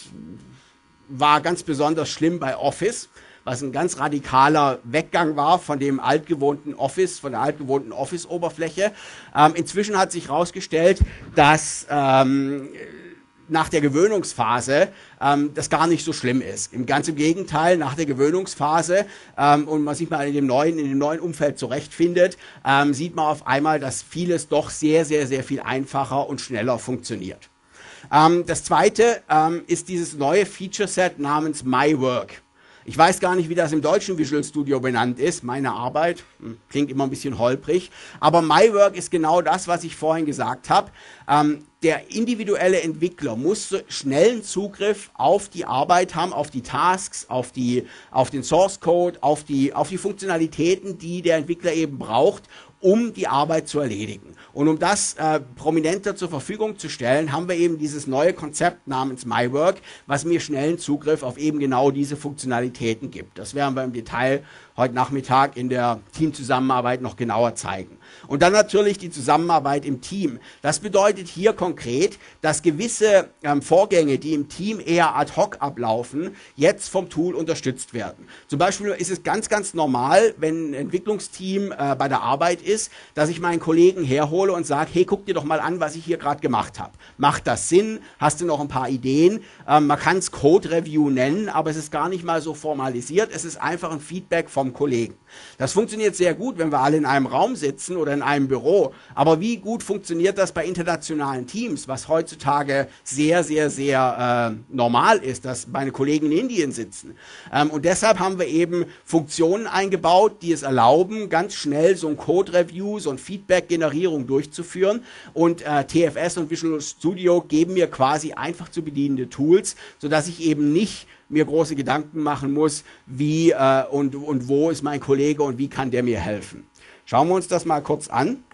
war ganz besonders schlimm bei Office, was ein ganz radikaler Weggang war von dem altgewohnten Office, von der altgewohnten Office-Oberfläche. Ähm, inzwischen hat sich herausgestellt, dass ähm, nach der Gewöhnungsphase ähm, das gar nicht so schlimm ist. Im ganz im Gegenteil, nach der Gewöhnungsphase ähm, und man sich mal in dem neuen, in dem neuen Umfeld zurechtfindet, ähm, sieht man auf einmal, dass vieles doch sehr, sehr, sehr viel einfacher und schneller funktioniert. Ähm, das zweite ähm, ist dieses neue Feature-Set namens My Work. Ich weiß gar nicht, wie das im deutschen Visual Studio benannt ist. Meine Arbeit, klingt immer ein bisschen holprig. Aber My Work ist genau das, was ich vorhin gesagt habe. Ähm, der individuelle Entwickler muss so schnellen Zugriff auf die Arbeit haben, auf die Tasks, auf, die, auf den Source Code, auf die, auf die Funktionalitäten, die der Entwickler eben braucht, um die Arbeit zu erledigen. Und um das äh, prominenter zur Verfügung zu stellen, haben wir eben dieses neue Konzept namens My Work, was mir schnellen Zugriff auf eben genau diese Funktionalitäten gibt. Das werden wir im Detail heute Nachmittag in der Teamzusammenarbeit noch genauer zeigen. Und dann natürlich die Zusammenarbeit im Team. Das bedeutet hier konkret, dass gewisse ähm, Vorgänge, die im Team eher ad hoc ablaufen, jetzt vom Tool unterstützt werden. Zum Beispiel ist es ganz, ganz normal, wenn ein Entwicklungsteam äh, bei der Arbeit ist, dass ich meinen Kollegen herhole und sage, hey, guck dir doch mal an, was ich hier gerade gemacht habe. Macht das Sinn? Hast du noch ein paar Ideen? Ähm, man kann es Code Review nennen, aber es ist gar nicht mal so formalisiert. Es ist einfach ein Feedback vom Kollegen. Das funktioniert sehr gut, wenn wir alle in einem Raum sitzen oder in einem Büro. Aber wie gut funktioniert das bei internationalen Teams, was heutzutage sehr, sehr, sehr äh, normal ist, dass meine Kollegen in Indien sitzen. Ähm, und deshalb haben wir eben Funktionen eingebaut, die es erlauben, ganz schnell so ein Code-Review, so ein Feedback-Generierung durchzuführen. Und äh, T F S und Visual Studio geben mir quasi einfach zu bedienende Tools, sodass ich eben nicht mir große Gedanken machen muss, wie äh, und, und wo ist mein Kollege und wie kann der mir helfen. Schauen wir uns das mal kurz an.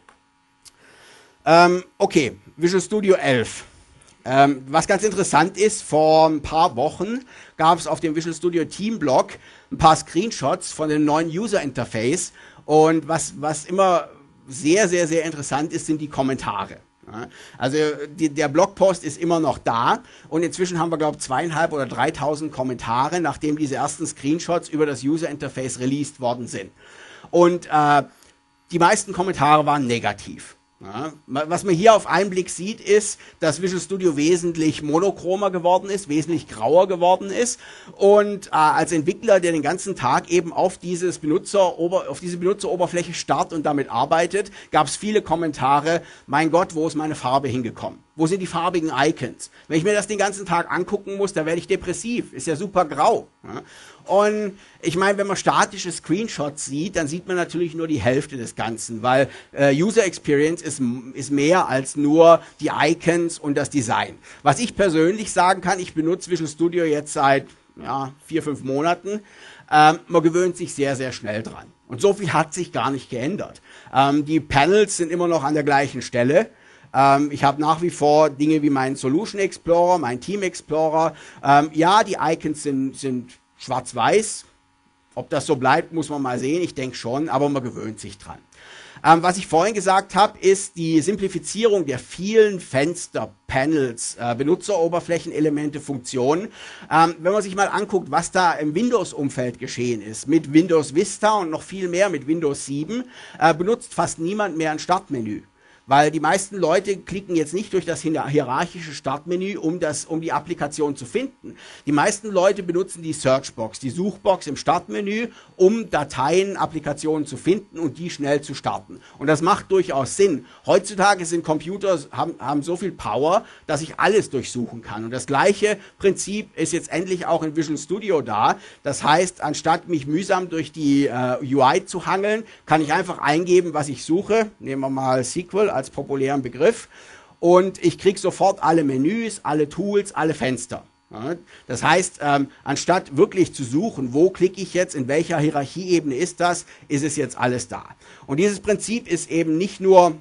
Ähm, okay, Visual Studio elf. Ähm, was ganz interessant ist, vor ein paar Wochen gab es auf dem Visual Studio Team-Blog ein paar Screenshots von dem neuen User-Interface und was, was immer sehr, sehr, sehr interessant ist, sind die Kommentare. Also die, der Blogpost ist immer noch da und inzwischen haben wir, glaube ich, zweieinhalb oder dreitausend Kommentare, nachdem diese ersten Screenshots über das User Interface released worden sind. Und äh, die meisten Kommentare waren negativ. Ja, was man hier auf einen Blick sieht, ist, dass Visual Studio wesentlich monochromer geworden ist, wesentlich grauer geworden ist und äh, als Entwickler, der den ganzen Tag eben auf, dieses Benutzerober auf diese Benutzeroberfläche starrt und damit arbeitet, gab es viele Kommentare, mein Gott, wo ist meine Farbe hingekommen? Wo sind die farbigen Icons? Wenn ich mir das den ganzen Tag angucken muss, da werde ich depressiv, ist ja super grau. Ja? Und ich meine, wenn man statische Screenshots sieht, dann sieht man natürlich nur die Hälfte des Ganzen, weil äh, User Experience ist, ist mehr als nur die Icons und das Design. Was ich persönlich sagen kann, ich benutze Visual Studio jetzt seit ja, vier, fünf Monaten. Ähm, man gewöhnt sich sehr, sehr schnell dran. Und so viel hat sich gar nicht geändert. Ähm, die Panels sind immer noch an der gleichen Stelle. Ähm, ich habe nach wie vor Dinge wie meinen Solution Explorer, meinen Team Explorer. Ähm, ja, die Icons sind, sind schwarz-weiß. Ob das so bleibt, muss man mal sehen. Ich denke schon, aber man gewöhnt sich dran. Ähm, was ich vorhin gesagt habe, ist die Simplifizierung der vielen Fenster, Panels, äh, Benutzeroberflächenelemente, Funktionen. Ähm, wenn man sich mal anguckt, was da im Windows-Umfeld geschehen ist, mit Windows Vista und noch viel mehr mit Windows sieben, äh, benutzt fast niemand mehr ein Startmenü. Weil die meisten Leute klicken jetzt nicht durch das hierarchische Startmenü, um, das, um die Applikation zu finden. Die meisten Leute benutzen die Searchbox, die Suchbox im Startmenü, um Dateien, Applikationen zu finden und die schnell zu starten. Und das macht durchaus Sinn. Heutzutage sind Computer, haben, haben so viel Power, dass ich alles durchsuchen kann. Und das gleiche Prinzip ist jetzt endlich auch in Visual Studio da. Das heißt, anstatt mich mühsam durch die äh, U I zu hangeln, kann ich einfach eingeben, was ich suche. Nehmen wir mal S Q L als populären Begriff und ich kriege sofort alle Menüs, alle Tools, alle Fenster. Ja, das heißt, ähm, anstatt wirklich zu suchen, wo klicke ich jetzt, in welcher Hierarchieebene ist das, ist es jetzt alles da. Und dieses Prinzip ist eben nicht nur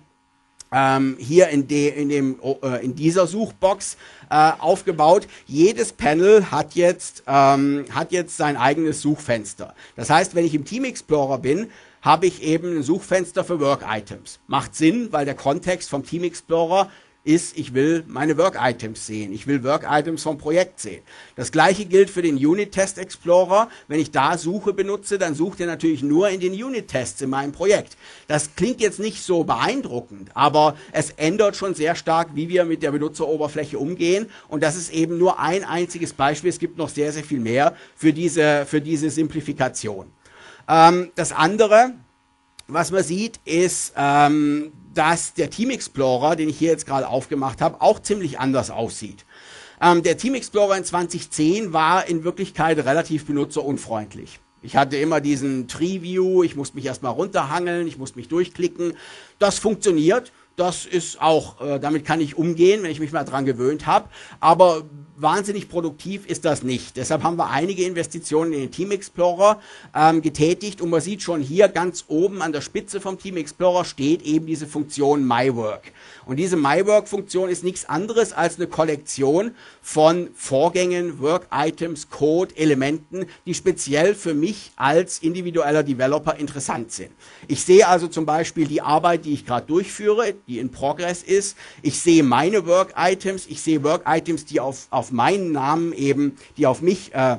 ähm, hier in, de, in, dem, äh, in dieser Suchbox äh, aufgebaut. Jedes Panel hat jetzt, ähm, hat jetzt sein eigenes Suchfenster. Das heißt, wenn ich im Team Explorer bin, habe ich eben ein Suchfenster für Work Items. Macht Sinn, weil der Kontext vom Team Explorer ist, ich will meine Work-Items sehen. Ich will Work-Items vom Projekt sehen. Das gleiche gilt für den Unit-Test-Explorer. Wenn ich da Suche benutze, dann sucht er natürlich nur in den Unit-Tests in meinem Projekt. Das klingt jetzt nicht so beeindruckend, aber es ändert schon sehr stark, wie wir mit der Benutzeroberfläche umgehen. Und das ist eben nur ein einziges Beispiel. Es gibt noch sehr, sehr viel mehr für diese, für diese Simplifikation. Ähm, das andere, was man sieht, ist, ähm, dass der Team Explorer, den ich hier jetzt gerade aufgemacht habe, auch ziemlich anders aussieht. Ähm, der Team Explorer in zwanzig zehn war in Wirklichkeit relativ benutzerunfreundlich. Ich hatte immer diesen Tree View, ich musste mich erstmal runterhangeln, ich musste mich durchklicken. Das funktioniert. Das ist auch, äh, damit kann ich umgehen, wenn ich mich mal dran gewöhnt habe. Aber wahnsinnig produktiv ist das nicht. Deshalb haben wir einige Investitionen in den Team Explorer ähm, getätigt. Und man sieht schon hier ganz oben an der Spitze vom Team Explorer steht eben diese Funktion MyWork. Und diese MyWork-Funktion ist nichts anderes als eine Kollektion von Vorgängen, Work-Items, Code, Elementen, die speziell für mich als individueller Developer interessant sind. Ich sehe also zum Beispiel die Arbeit, die ich gerade durchführe, die in Progress ist. Ich sehe meine Work-Items, ich sehe Work-Items, die auf, auf meinen Namen eben, die auf mich äh,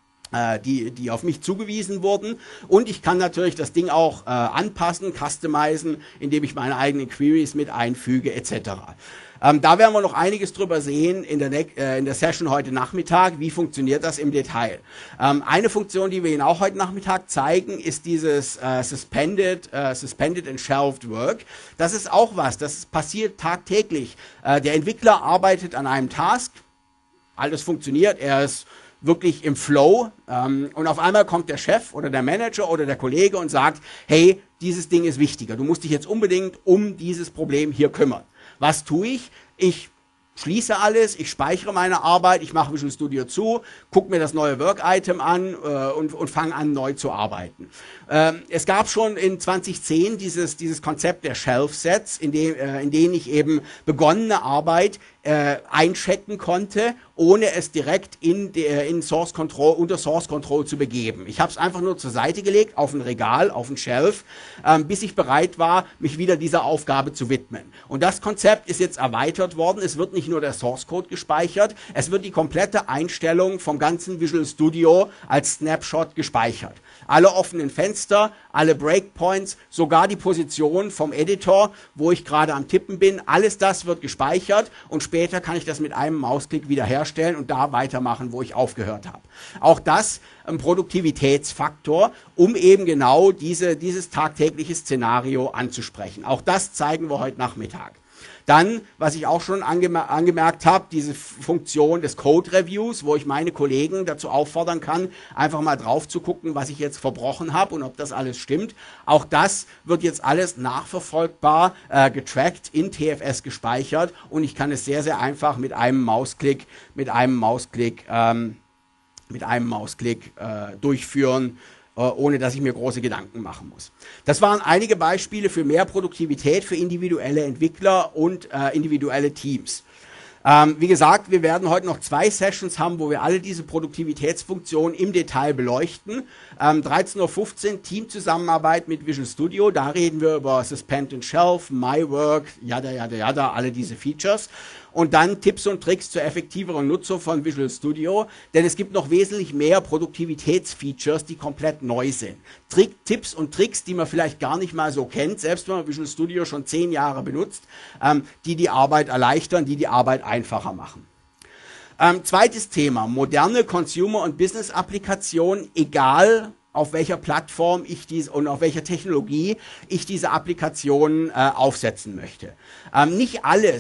Die, die auf mich zugewiesen wurden, und ich kann natürlich das Ding auch äh, anpassen, customizen, indem ich meine eigenen Queries mit einfüge et cetera. Ähm, da werden wir noch einiges drüber sehen in der, äh, in der Session heute Nachmittag. Wie funktioniert das im Detail? Ähm, eine Funktion, die wir Ihnen auch heute Nachmittag zeigen, ist dieses äh, Suspended, äh, Suspended and Shelved Work. Das ist auch was, das passiert tagtäglich. Äh, der Entwickler arbeitet an einem Task, alles funktioniert, er ist wirklich im Flow, ähm, und auf einmal kommt der Chef oder der Manager oder der Kollege und sagt, hey, dieses Ding ist wichtiger, du musst dich jetzt unbedingt um dieses Problem hier kümmern. Was tue ich? Ich schließe alles, ich speichere meine Arbeit, ich mache Visual Studio zu, gucke mir das neue Work-Item an äh, und, und fange an, neu zu arbeiten. Ähm, es gab schon in zwanzig zehn dieses, dieses Konzept der Shelf-Sets, in, dem, äh, in denen ich eben begonnene Arbeit äh, einchecken konnte, ohne es direkt in, de, in Source Control, unter Source Control zu begeben. Ich habe es einfach nur zur Seite gelegt, auf ein Regal, auf ein Shelf, ähm, bis ich bereit war, mich wieder dieser Aufgabe zu widmen. Und das Konzept ist jetzt erweitert worden. Es wird nicht nur der Source Code gespeichert, es wird die komplette Einstellung vom ganzen Visual Studio als Snapshot gespeichert. Alle offenen Fenster, alle Breakpoints, sogar die Position vom Editor, wo ich gerade am Tippen bin, alles das wird gespeichert, und später kann ich das mit einem Mausklick wiederherstellen und da weitermachen, wo ich aufgehört habe. Auch das ein Produktivitätsfaktor, um eben genau diese, dieses tagtägliche Szenario anzusprechen. Auch das zeigen wir heute Nachmittag. Dann, was ich auch schon angemer- angemerkt habe, diese Funktion des Code-Reviews, wo ich meine Kollegen dazu auffordern kann, einfach mal drauf zu gucken, was ich jetzt verbrochen habe und ob das alles stimmt. Auch das wird jetzt alles nachverfolgbar, äh, getrackt, in T F S gespeichert, und ich kann es sehr, sehr einfach mit einem Mausklick, mit einem Mausklick, ähm, mit einem Mausklick äh, durchführen, ohne dass ich mir große Gedanken machen muss. Das waren einige Beispiele für mehr Produktivität für individuelle Entwickler und äh, individuelle Teams. Ähm, wie gesagt, wir werden heute noch zwei Sessions haben, wo wir alle diese Produktivitätsfunktionen im Detail beleuchten. Ähm, dreizehn Uhr fünfzehn Teamzusammenarbeit mit Visual Studio. Da reden wir über Suspend and Shelf, MyWork, yada, yada, yada, alle diese Features. Und dann Tipps und Tricks zur effektiveren Nutzung von Visual Studio, denn es gibt noch wesentlich mehr Produktivitätsfeatures, die komplett neu sind. Trick, Tipps und Tricks, die man vielleicht gar nicht mal so kennt, selbst wenn man Visual Studio schon zehn Jahre benutzt, ähm, die die Arbeit erleichtern, die die Arbeit einfacher machen. Ähm, zweites Thema, moderne Consumer- und Business-Applikationen, egal auf welcher Plattform ich dies und auf welcher Technologie ich diese Applikationen äh, aufsetzen möchte. Ähm, nicht alles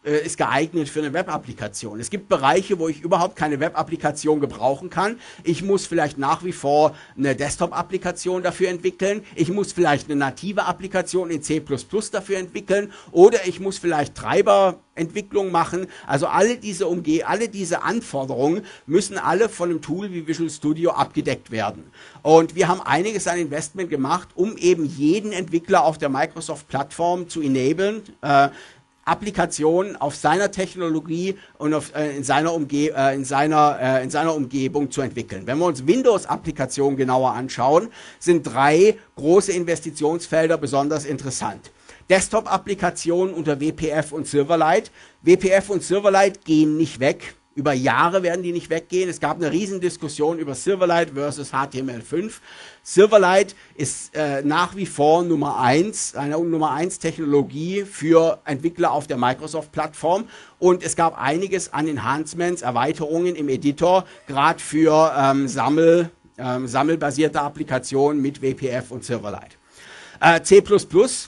ist geeignet für eine Web-Applikation. Es gibt Bereiche, wo ich überhaupt keine Web-Applikation gebrauchen kann. Ich muss vielleicht nach wie vor eine Desktop-Applikation dafür entwickeln. Ich muss vielleicht eine native Applikation in C plus plus dafür entwickeln. Oder ich muss vielleicht Treiberentwicklung machen. Also alle diese Umge alle diese Anforderungen müssen alle von einem Tool wie Visual Studio abgedeckt werden. Und wir haben einiges an Investment gemacht, um eben jeden Entwickler auf der Microsoft-Plattform zu enablen, äh, Applikationen auf seiner Technologie und auf, äh, in, seiner Umge äh, in, seiner, äh, in seiner Umgebung zu entwickeln. Wenn wir uns Windows-Applikationen genauer anschauen, sind drei große Investitionsfelder besonders interessant. Desktop-Applikationen unter W P F und Silverlight. W P F und Silverlight gehen nicht weg. Über Jahre werden die nicht weggehen. Es gab eine Riesendiskussion über Silverlight versus H T M L fünf. Silverlight ist äh, nach wie vor Nummer eins, eine Nummer eins Technologie für Entwickler auf der Microsoft-Plattform. Und es gab einiges an Enhancements, Erweiterungen im Editor, gerade für ähm, Sammel, ähm, sammelbasierte Applikationen mit W P F und Silverlight. Äh, C plus plus.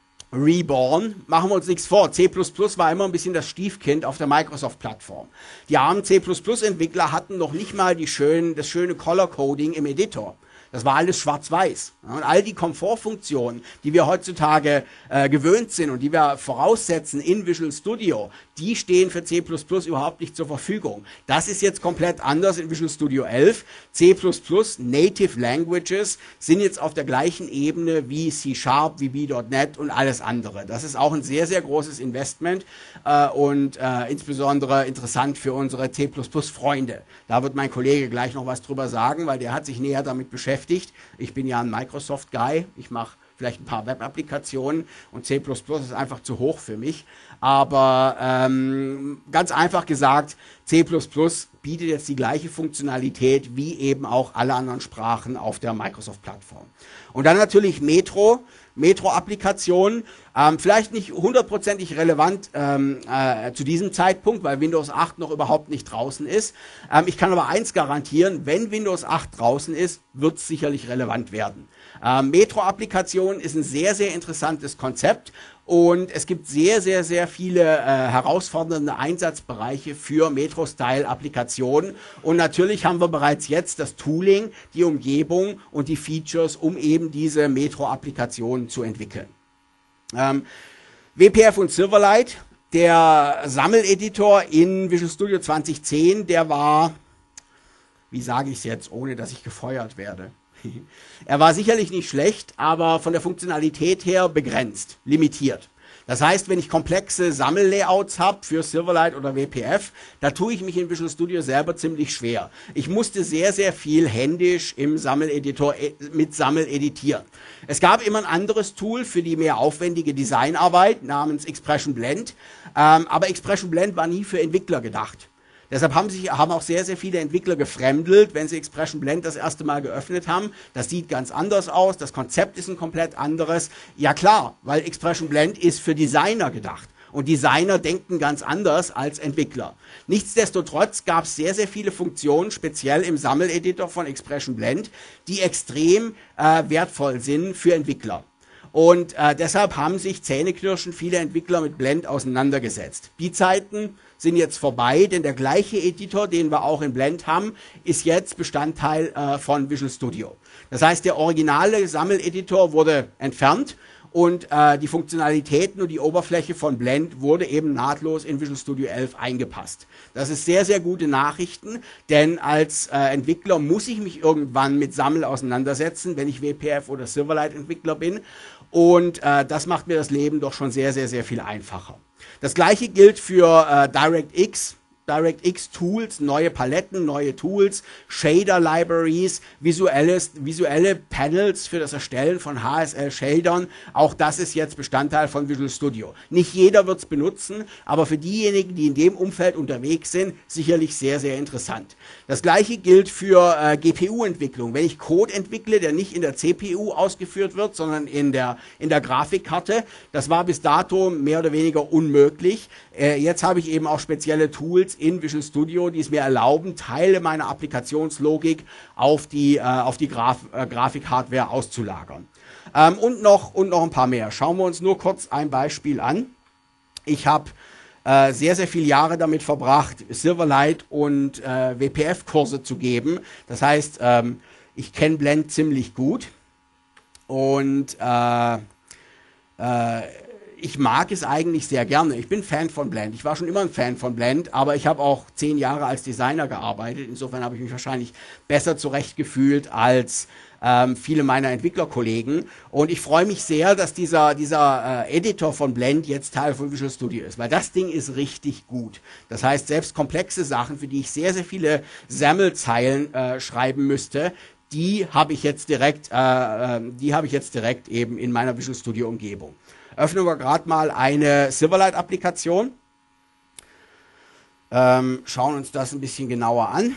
Reborn, machen wir uns nichts vor, C plus plus war immer ein bisschen das Stiefkind auf der Microsoft-Plattform. Die armen C plus plus Entwickler hatten noch nicht mal die schönen, das schöne Color-Coding im Editor. Das war alles schwarz-weiß. Und all die Komfortfunktionen, die wir heutzutage äh, gewöhnt sind und die wir voraussetzen in Visual Studio, die stehen für C plus plus überhaupt nicht zur Verfügung. Das ist jetzt komplett anders in Visual Studio elf. C plus plus, Native Languages, sind jetzt auf der gleichen Ebene wie C Sharp, wie V Punkt net und alles andere. Das ist auch ein sehr, sehr großes Investment äh, und äh, insbesondere interessant für unsere C plus plus Freunde. Da wird mein Kollege gleich noch was drüber sagen, weil der hat sich näher damit beschäftigt. Ich bin ja ein Microsoft-Guy, ich mache vielleicht ein paar Web-Applikationen und C plus plus ist einfach zu hoch für mich. Aber ähm, ganz einfach gesagt, C plus plus bietet jetzt die gleiche Funktionalität wie eben auch alle anderen Sprachen auf der Microsoft-Plattform. Und dann natürlich Metro, Metro-Applikationen, ähm, vielleicht nicht hundertprozentig relevant ähm, äh, zu diesem Zeitpunkt, weil Windows acht noch überhaupt nicht draußen ist. Ähm, ich kann aber eins garantieren, wenn Windows acht draußen ist, wird es sicherlich relevant werden. Ähm, Metro-Applikation ist ein sehr, sehr interessantes Konzept und es gibt sehr, sehr, sehr viele äh, herausfordernde Einsatzbereiche für Metro-Style-Applikationen und natürlich haben wir bereits jetzt das Tooling, die Umgebung und die Features, um eben diese Metro-Applikationen zu entwickeln. Ähm, W P F und Silverlight, der Sammeleditor in Visual Studio zwanzig zehn, der war, wie sage ich es jetzt, ohne dass ich gefeuert werde? Er war sicherlich nicht schlecht, aber von der Funktionalität her begrenzt, limitiert. Das heißt, wenn ich komplexe Sammellayouts habe für Silverlight oder W P F, da tue ich mich in Visual Studio selber ziemlich schwer. Ich musste sehr, sehr viel händisch im Sammeleditor mit Sammel editieren. Es gab immer ein anderes Tool für die mehr aufwendige Designarbeit namens Expression Blend, ähm, aber Expression Blend war nie für Entwickler gedacht. Deshalb haben sich haben auch sehr, sehr viele Entwickler gefremdelt, wenn sie Expression Blend das erste Mal geöffnet haben. Das sieht ganz anders aus, das Konzept ist ein komplett anderes. Ja klar, weil Expression Blend ist für Designer gedacht. Und Designer denken ganz anders als Entwickler. Nichtsdestotrotz gab es sehr, sehr viele Funktionen, speziell im Sammeleditor von Expression Blend, die extrem äh, wertvoll sind für Entwickler. Und äh, deshalb haben sich zähneknirschend viele Entwickler mit Blend auseinandergesetzt. Die Zeiten sind jetzt vorbei, denn der gleiche Editor, den wir auch in Blend haben, ist jetzt Bestandteil äh, von Visual Studio. Das heißt, der originale Sammeleditor wurde entfernt und äh, die Funktionalitäten und die Oberfläche von Blend wurde eben nahtlos in Visual Studio elf eingepasst. Das ist sehr, sehr gute Nachrichten, denn als äh, Entwickler muss ich mich irgendwann mit Sammel auseinandersetzen, wenn ich W P F oder Silverlight Entwickler bin. Und äh, das macht mir das Leben doch schon sehr, sehr, sehr viel einfacher. Das gleiche gilt für äh, DirectX. DirectX Tools, neue Paletten, neue Tools, Shader Libraries, visuelles, visuelle Panels für das Erstellen von H S L-Shadern. Auch das ist jetzt Bestandteil von Visual Studio. Nicht jeder wird es benutzen, aber für diejenigen, die in dem Umfeld unterwegs sind, sicherlich sehr, sehr interessant. Das gleiche gilt für äh, G P U-Entwicklung. Wenn ich Code entwickle, der nicht in der C P U ausgeführt wird, sondern in der, in der Grafikkarte, das war bis dato mehr oder weniger unmöglich. Äh, jetzt habe ich eben auch spezielle Tools in Visual Studio, die es mir erlauben, Teile meiner Applikationslogik auf die, äh, auf die Graf äh, Grafikhardware auszulagern. Ähm, und, noch, und noch ein paar mehr. Schauen wir uns nur kurz ein Beispiel an. Ich habe äh, sehr, sehr viele Jahre damit verbracht, Silverlight und äh, W P F-Kurse zu geben. Das heißt, ähm, ich kenne Blend ziemlich gut und äh, äh, ich mag es eigentlich sehr gerne. Ich bin Fan von Blend. Ich war schon immer ein Fan von Blend, aber ich habe auch zehn Jahre als Designer gearbeitet. Insofern habe ich mich wahrscheinlich besser zurechtgefühlt als ähm, viele meiner Entwicklerkollegen. Und ich freue mich sehr, dass dieser, dieser äh, Editor von Blend jetzt Teil von Visual Studio ist, weil das Ding ist richtig gut. Das heißt, selbst komplexe Sachen, für die ich sehr, sehr viele SAML-Zeilen äh, schreiben müsste, die habe ich jetzt direkt, äh, die habe ich jetzt direkt eben in meiner Visual Studio Umgebung. Öffnen wir gerade mal eine Silverlight-Applikation. Ähm, schauen uns das ein bisschen genauer an.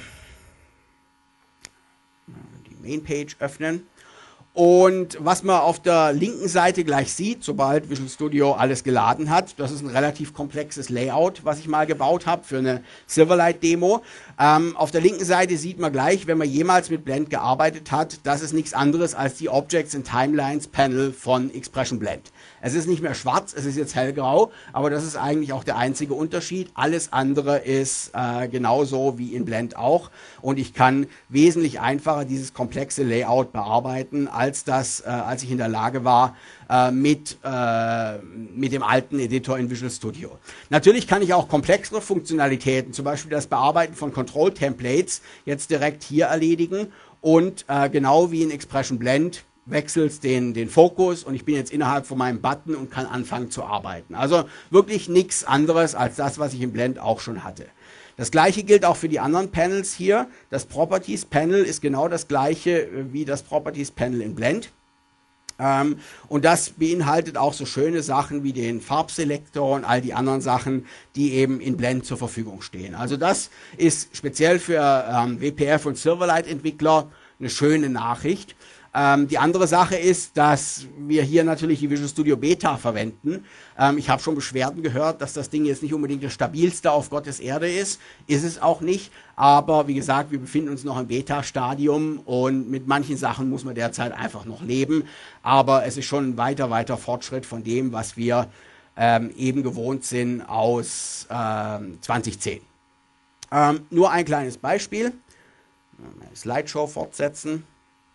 Die Mainpage öffnen. Und was man auf der linken Seite gleich sieht, sobald Visual Studio alles geladen hat, das ist ein relativ komplexes Layout, was ich mal gebaut habe für eine Silverlight-Demo. Ähm, auf der linken Seite sieht man gleich, wenn man jemals mit Blend gearbeitet hat, das ist nichts anderes als die Objects and Timelines Panel von Expression Blend. Es ist nicht mehr schwarz, es ist jetzt hellgrau, aber das ist eigentlich auch der einzige Unterschied. Alles andere ist äh, genauso wie in Blend auch und ich kann wesentlich einfacher dieses komplexe Layout bearbeiten, als das, äh, als ich in der Lage war, äh, mit, äh, mit dem alten Editor in Visual Studio. Natürlich kann ich auch komplexere Funktionalitäten, zum Beispiel das Bearbeiten von Control-Templates, jetzt direkt hier erledigen und äh, genau wie in Expression Blend wechselst den, den Fokus und ich bin jetzt innerhalb von meinem Button und kann anfangen zu arbeiten. Also wirklich nichts anderes als das, was ich im Blend auch schon hatte. Das gleiche gilt auch für die anderen Panels hier. Das Properties Panel ist genau das gleiche wie das Properties Panel in Blend. Ähm, und das beinhaltet auch so schöne Sachen wie den Farbselektor und all die anderen Sachen, die eben in Blend zur Verfügung stehen. Also das ist speziell für ähm, W P F und Silverlight Entwickler eine schöne Nachricht. Ähm, die andere Sache ist, dass wir hier natürlich die Visual Studio Beta verwenden. Ähm, ich habe schon Beschwerden gehört, dass das Ding jetzt nicht unbedingt das stabilste auf Gottes Erde ist. Ist es auch nicht. Aber wie gesagt, wir befinden uns noch im Beta-Stadium und mit manchen Sachen muss man derzeit einfach noch leben. Aber es ist schon ein weiter, weiter Fortschritt von dem, was wir ähm, eben gewohnt sind aus ähm, zwanzig zehn. Ähm, nur ein kleines Beispiel. Meine Slideshow fortsetzen.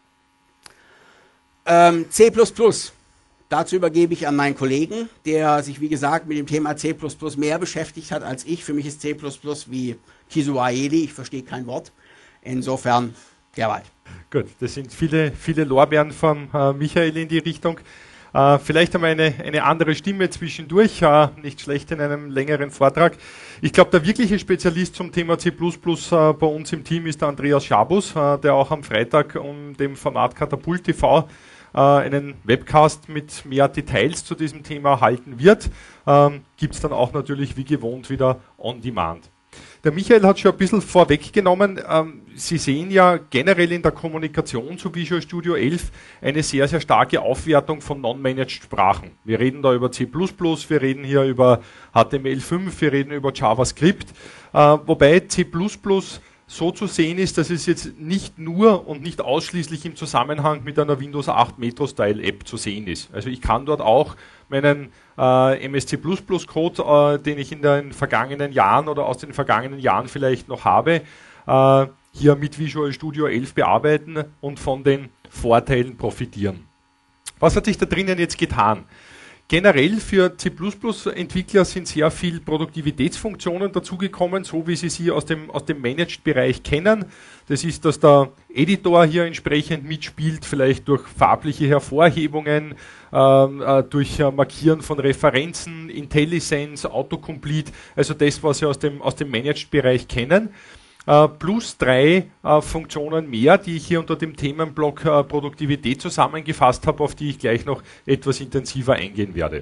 Ähm, C plus plus. Dazu übergebe ich an meinen Kollegen, der sich, wie gesagt, mit dem Thema C plus plus mehr beschäftigt hat als ich. Für mich ist C plus plus wie Kiswahili, ich verstehe kein Wort. Insofern, derweil. Gut, das sind viele, viele Lorbeeren von äh, Michael in die Richtung. Äh, vielleicht einmal eine, eine andere Stimme zwischendurch, äh, nicht schlecht in einem längeren Vortrag. Ich glaube, der wirkliche Spezialist zum Thema C plus plus äh, bei uns im Team ist der Andreas Schabus, äh, der auch am Freitag um dem Format Katapult T V äh, einen Webcast mit mehr Details zu diesem Thema halten wird. Ähm, Gibt es dann auch natürlich wie gewohnt wieder on demand. Der Michael hat schon ein bisschen vorweggenommen, ähm, Sie sehen ja generell in der Kommunikation zu Visual Studio elf eine sehr, sehr starke Aufwertung von Non-Managed Sprachen. Wir reden da über C plus plus, wir reden hier über H T M L fünf, wir reden über JavaScript, äh, wobei C plus plus so zu sehen ist, dass es jetzt nicht nur und nicht ausschließlich im Zusammenhang mit einer Windows acht Metro-Style-App zu sehen ist. Also ich kann dort auch meinen äh, M S C plus plus Code, äh, den ich in den vergangenen Jahren oder aus den vergangenen Jahren vielleicht noch habe, äh, hier mit Visual Studio elf bearbeiten und von den Vorteilen profitieren. Was hat sich da drinnen jetzt getan? Generell für C plus plus Entwickler sind sehr viel Produktivitätsfunktionen dazugekommen, so wie Sie sie aus dem, aus dem Managed-Bereich kennen. Das ist, dass der Editor hier entsprechend mitspielt, vielleicht durch farbliche Hervorhebungen, äh, durch äh, Markieren von Referenzen, IntelliSense, Autocomplete, also das, was Sie aus dem, aus dem Managed-Bereich kennen. Uh, plus drei uh, Funktionen mehr, die ich hier unter dem Themenblock uh, Produktivität zusammengefasst habe, auf die ich gleich noch etwas intensiver eingehen werde.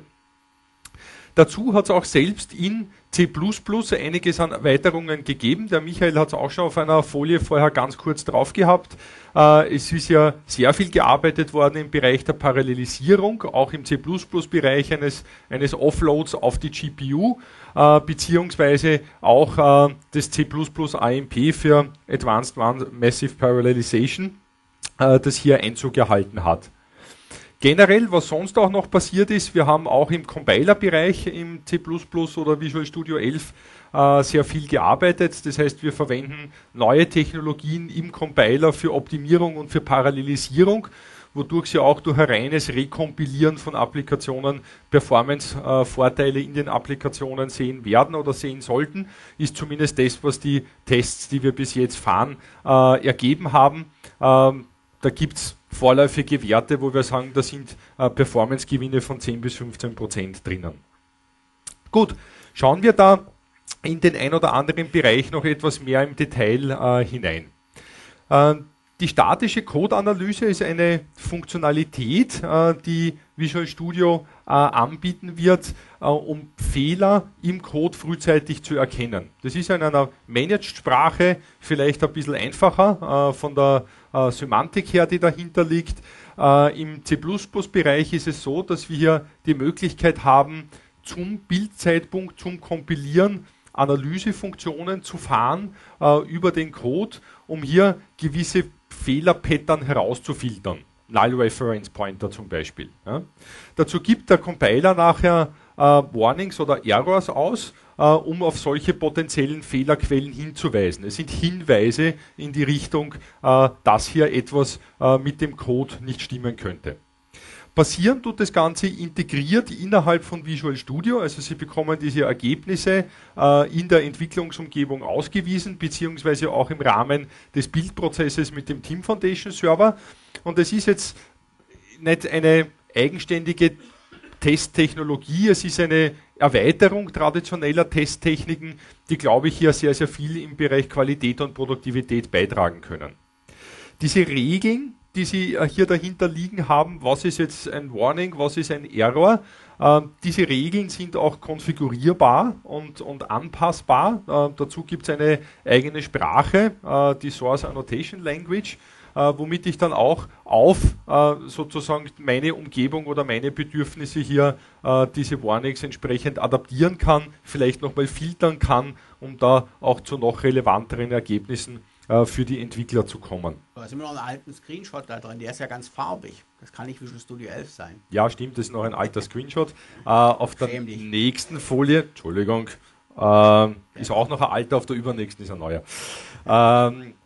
Dazu hat es auch selbst in C plus plus einiges an Erweiterungen gegeben. Der Michael hat es auch schon auf einer Folie vorher ganz kurz drauf gehabt. Uh, es ist ja sehr viel gearbeitet worden im Bereich der Parallelisierung, auch im C plus plus Bereich eines, eines Offloads auf die G P U, uh, beziehungsweise auch uh, das C plus plus A M P für Advanced Massive Parallelization, uh, das hier Einzug erhalten hat. Generell, was sonst auch noch passiert ist, wir haben auch im Compiler-Bereich im C plus plus oder Visual Studio elf äh, sehr viel gearbeitet. Das heißt, wir verwenden neue Technologien im Compiler für Optimierung und für Parallelisierung, wodurch sie auch durch ein reines Rekompilieren von Applikationen Performance-Vorteile äh, in den Applikationen sehen werden oder sehen sollten, ist zumindest das, was die Tests, die wir bis jetzt fahren, äh, ergeben haben. Ähm, da gibt es vorläufige Werte, wo wir sagen, da sind äh, Performance-Gewinne von zehn bis fünfzehn Prozent drinnen. Gut, schauen wir da in den ein oder anderen Bereich noch etwas mehr im Detail äh, hinein. Äh, Die statische Code-Analyse ist eine Funktionalität, äh, die Visual Studio äh, anbieten wird, äh, um Fehler im Code frühzeitig zu erkennen. Das ist in einer Managed-Sprache vielleicht ein bisschen einfacher, äh, von der äh, Semantik her, die dahinter liegt. Äh, Im C plus plus-Bereich ist es so, dass wir hier die Möglichkeit haben, zum Bildzeitpunkt, zum Kompilieren Analysefunktionen zu fahren äh, über den Code, um hier gewisse Fehlerpattern herauszufiltern. Null Reference Pointer zum Beispiel. Ja. Dazu gibt der Compiler nachher äh, Warnings oder Errors aus, äh, um auf solche potenziellen Fehlerquellen hinzuweisen. Es sind Hinweise in die Richtung, äh, dass hier etwas äh, mit dem Code nicht stimmen könnte. Passieren tut das Ganze integriert innerhalb von Visual Studio, also Sie bekommen diese Ergebnisse äh, in der Entwicklungsumgebung ausgewiesen, beziehungsweise auch im Rahmen des Bildprozesses mit dem Team Foundation Server. Und es ist jetzt nicht eine eigenständige Testtechnologie, es ist eine Erweiterung traditioneller Testtechniken, die, glaube ich, hier sehr, sehr viel im Bereich Qualität und Produktivität beitragen können. Diese Regeln, die Sie äh, hier dahinter liegen haben, was ist jetzt ein Warning, was ist ein Error. Äh, diese Regeln sind auch konfigurierbar und, und anpassbar. Äh, dazu gibt es eine eigene Sprache, äh, die Source Annotation Language, äh, womit ich dann auch auf äh, sozusagen meine Umgebung oder meine Bedürfnisse hier äh, diese Warnings entsprechend adaptieren kann, vielleicht nochmal filtern kann, um da auch zu noch relevanteren Ergebnissen für die Entwickler zu kommen. Da ist immer noch einen alten Screenshot da drin, der ist ja ganz farbig. Das kann nicht Visual Studio elf sein. Ja, stimmt, das ist noch ein alter Screenshot. Äh, auf der Schämlich. nächsten Folie, Entschuldigung, äh, ist auch noch ein alter, auf der übernächsten ist ein neuer. Ähm,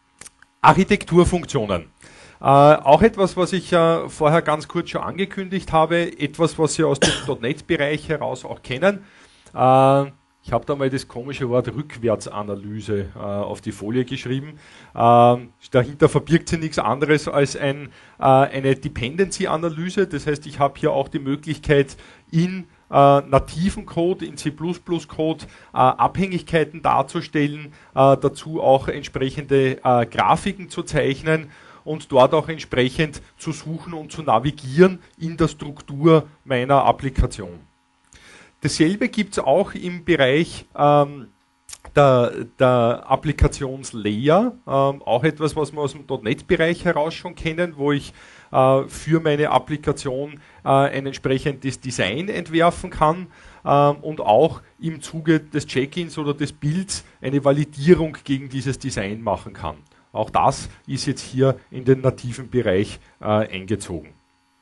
Architekturfunktionen. Äh, auch etwas, was ich äh, vorher ganz kurz schon angekündigt habe, etwas, was Sie aus dem .NET-Bereich heraus auch kennen. Äh, Ich habe da mal das komische Wort Rückwärtsanalyse äh, auf die Folie geschrieben. Ähm, dahinter verbirgt sich nichts anderes als ein, äh, eine Dependency-Analyse. Das heißt, ich habe hier auch die Möglichkeit, in äh, nativen Code, in C plus plus Code, äh, Abhängigkeiten darzustellen, äh, dazu auch entsprechende äh, Grafiken zu zeichnen und dort auch entsprechend zu suchen und zu navigieren in der Struktur meiner Applikation. Dasselbe gibt es auch im Bereich ähm, der, der Applikationslayer, ähm, auch etwas, was wir aus dem .NET-Bereich heraus schon kennen, wo ich äh, für meine Applikation äh, ein entsprechendes Design entwerfen kann ähm, und auch im Zuge des Check-ins oder des Builds eine Validierung gegen dieses Design machen kann. Auch das ist jetzt hier in den nativen Bereich äh, eingezogen.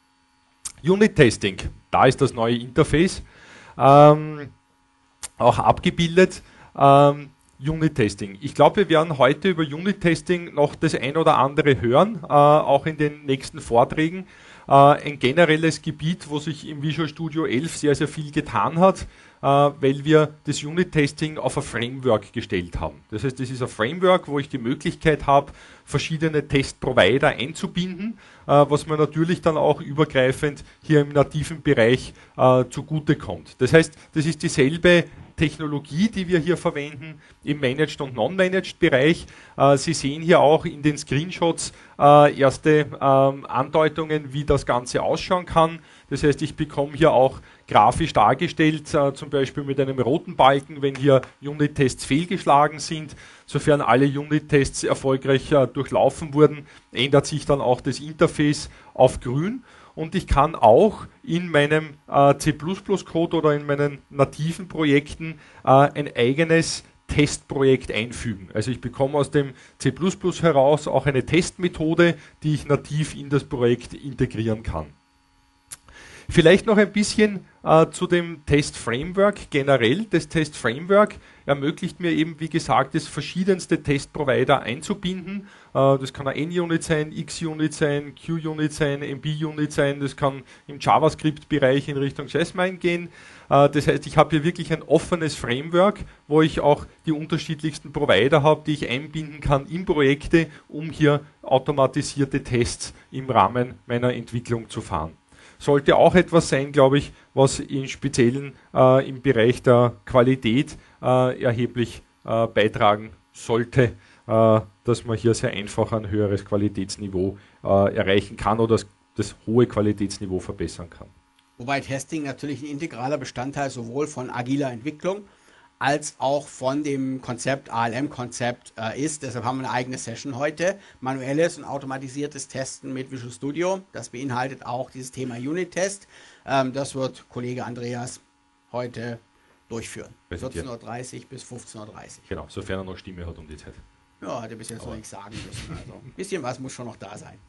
Unit-Testing, da ist das neue Interface. Ähm, auch abgebildet, ähm, Unit-Testing. Ich glaube, wir werden heute über Unit-Testing noch das ein oder andere hören, äh, auch in den nächsten Vorträgen. Äh, ein generelles Gebiet, wo sich im Visual Studio elf sehr, sehr viel getan hat, äh, weil wir das Unit-Testing auf ein Framework gestellt haben. Das heißt, das ist ein Framework, wo ich die Möglichkeit habe, verschiedene Test-Provider einzubinden, äh, was mir natürlich dann auch übergreifend hier im nativen Bereich äh, zugutekommt. Das heißt, das ist dieselbe Technologie, die wir hier verwenden im Managed und Non-Managed Bereich. Äh, Sie sehen hier auch in den Screenshots äh, erste ähm, Andeutungen, wie das Ganze ausschauen kann. Das heißt, ich bekomme hier auch grafisch dargestellt, äh, zum Beispiel mit einem roten Balken, wenn hier Unit-Tests fehlgeschlagen sind. Sofern alle Unit-Tests erfolgreich äh, durchlaufen wurden, ändert sich dann auch das Interface auf grün. Und ich kann auch in meinem äh, C plus plus Code oder in meinen nativen Projekten äh, ein eigenes Testprojekt einfügen. Also ich bekomme aus dem C plus plus heraus auch eine Testmethode, die ich nativ in das Projekt integrieren kann. Vielleicht noch ein bisschen äh, zu dem Test-Framework generell. Das Test-Framework ermöglicht mir eben, wie gesagt, das verschiedenste Testprovider einzubinden. Äh, das kann ein N-Unit sein, X-Unit sein, Q-Unit sein, M B-Unit sein. Das kann im JavaScript-Bereich in Richtung Jasmine gehen. Äh, das heißt, ich habe hier wirklich ein offenes Framework, wo ich auch die unterschiedlichsten Provider habe, die ich einbinden kann in Projekte, um hier automatisierte Tests im Rahmen meiner Entwicklung zu fahren. Sollte auch etwas sein, glaube ich, was im Speziellen äh, im Bereich der Qualität äh, erheblich äh, beitragen sollte, äh, dass man hier sehr einfach ein höheres Qualitätsniveau äh, erreichen kann oder das, das hohe Qualitätsniveau verbessern kann. Wobei Testing natürlich ein integraler Bestandteil sowohl von agiler Entwicklung als auch von dem Konzept, A L M-Konzept äh, ist. Deshalb haben wir eine eigene Session heute. Manuelles und automatisiertes Testen mit Visual Studio. Das beinhaltet auch dieses Thema Unit-Test. Ähm, das wird Kollege Andreas heute durchführen. vierzehn Uhr dreißig bis fünfzehn Uhr dreißig. Genau, sofern er noch Stimme hat um die Zeit. Ja, hat er bis jetzt noch nichts sagen müssen. Also ein bisschen was muss schon noch da sein.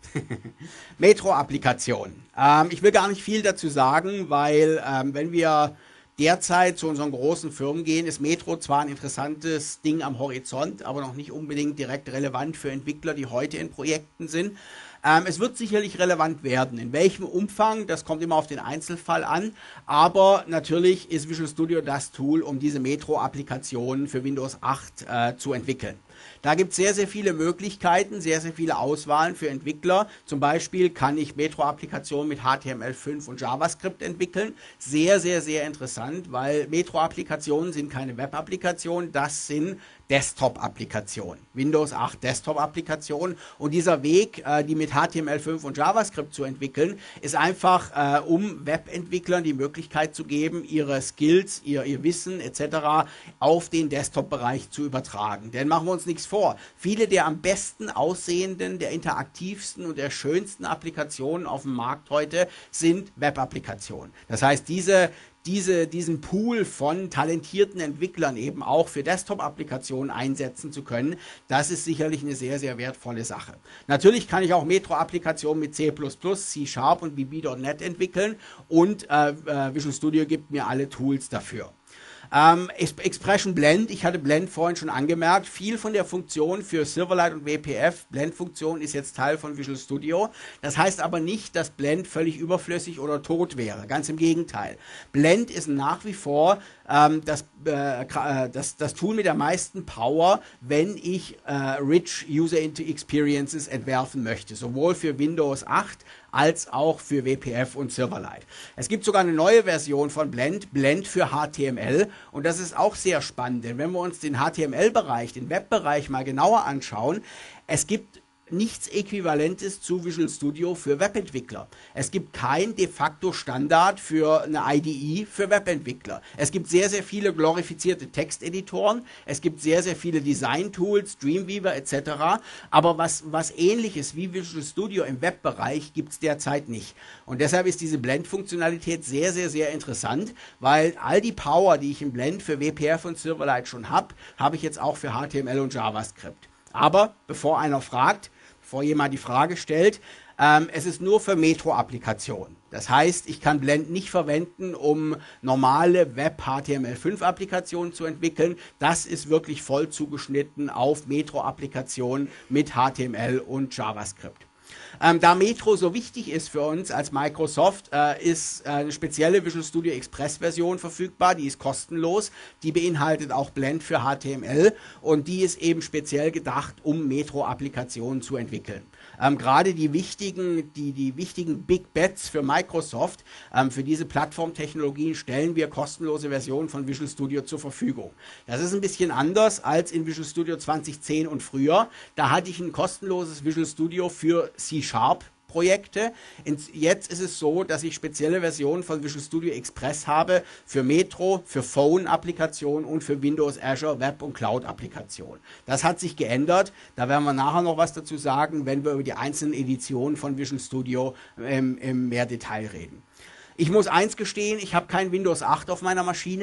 Metro-Applikation. Ähm, ich will gar nicht viel dazu sagen, weil ähm, wenn wir derzeit zu unseren großen Firmen gehen, ist Metro zwar ein interessantes Ding am Horizont, aber noch nicht unbedingt direkt relevant für Entwickler, die heute in Projekten sind. Ähm, es wird sicherlich relevant werden. In welchem Umfang, das kommt immer auf den Einzelfall an, aber natürlich ist Visual Studio das Tool, um diese Metro-Applikationen für Windows acht äh, zu entwickeln. Da gibt es sehr, sehr viele Möglichkeiten, sehr, sehr viele Auswahlen für Entwickler. Zum Beispiel kann ich Metro-Applikationen mit H T M L fünf und JavaScript entwickeln. Sehr, sehr, sehr interessant, weil Metro-Applikationen sind keine Web-Applikationen, das sind Desktop-Applikationen, Windows acht Desktop-Applikationen. Und dieser Weg, äh, die mit H T M L fünf und JavaScript zu entwickeln, ist einfach, äh, um Webentwicklern die Möglichkeit zu geben, ihre Skills, ihr, ihr Wissen et cetera auf den Desktop-Bereich zu übertragen. Denn machen wir uns nichts vor. Viele der am besten aussehenden, der interaktivsten und der schönsten Applikationen auf dem Markt heute sind Web-Applikationen. Das heißt, diese Diese, diesen Pool von talentierten Entwicklern eben auch für Desktop-Applikationen einsetzen zu können, das ist sicherlich eine sehr, sehr wertvolle Sache. Natürlich kann ich auch Metro-Applikationen mit C plus plus, C Sharp und V B Punkt net entwickeln und äh, äh, Visual Studio gibt mir alle Tools dafür. Ähm, Expression Blend, ich hatte Blend vorhin schon angemerkt, viel von der Funktion für Silverlight und W P F, Blend-Funktion ist jetzt Teil von Visual Studio. Das heißt aber nicht, dass Blend völlig überflüssig oder tot wäre, ganz im Gegenteil. Blend ist nach wie vor ähm, das, äh, das, das Tool mit der meisten Power, wenn ich äh, Rich User Experiences entwerfen möchte, sowohl für Windows acht als auch für W P F und Silverlight. Es gibt sogar eine neue Version von Blend, Blend für H T M L und das ist auch sehr spannend, denn wenn wir uns den H T M L-Bereich, den Webbereich mal genauer anschauen, es gibt nichts Äquivalentes zu Visual Studio für Webentwickler. Es gibt kein de facto Standard für eine I D E für Webentwickler. Es gibt sehr, sehr viele glorifizierte Texteditoren, es gibt sehr, sehr viele Design-Tools, Dreamweaver et cetera. Aber was, was ähnliches wie Visual Studio im Webbereich gibt es derzeit nicht. Und deshalb ist diese Blend-Funktionalität sehr, sehr, sehr interessant, weil all die Power, die ich im Blend für W P F und Silverlight schon habe, habe ich jetzt auch für H T M L und JavaScript. Aber bevor einer fragt, bevor jemand die Frage stellt, ähm, es ist nur für Metro-Applikationen. Das heißt, ich kann Blend nicht verwenden, um normale Web-H T M L fünf Applikationen zu entwickeln. Das ist wirklich voll zugeschnitten auf Metro-Applikationen mit H T M L und JavaScript. Ähm, da Metro so wichtig ist für uns als Microsoft, äh, ist äh, eine spezielle Visual Studio Express Version verfügbar, die ist kostenlos, die beinhaltet auch Blend für H T M L und die ist eben speziell gedacht, um Metro-Applikationen zu entwickeln. Ähm, Gerade die wichtigen, die, die wichtigen Big Bets für Microsoft, ähm, für diese Plattformtechnologien stellen wir kostenlose Versionen von Visual Studio zur Verfügung. Das ist ein bisschen anders als in Visual Studio zwanzig zehn und früher. Da hatte ich ein kostenloses Visual Studio für C Sharp Projekte. Jetzt ist es so, dass ich spezielle Versionen von Visual Studio Express habe für Metro, für Phone-Applikationen und für Windows Azure Web- und Cloud-Applikationen. Das hat sich geändert. Da werden wir nachher noch was dazu sagen, wenn wir über die einzelnen Editionen von Visual Studio ähm, im mehr Detail reden. Ich muss eins gestehen, ich habe kein Windows acht auf meiner Maschine.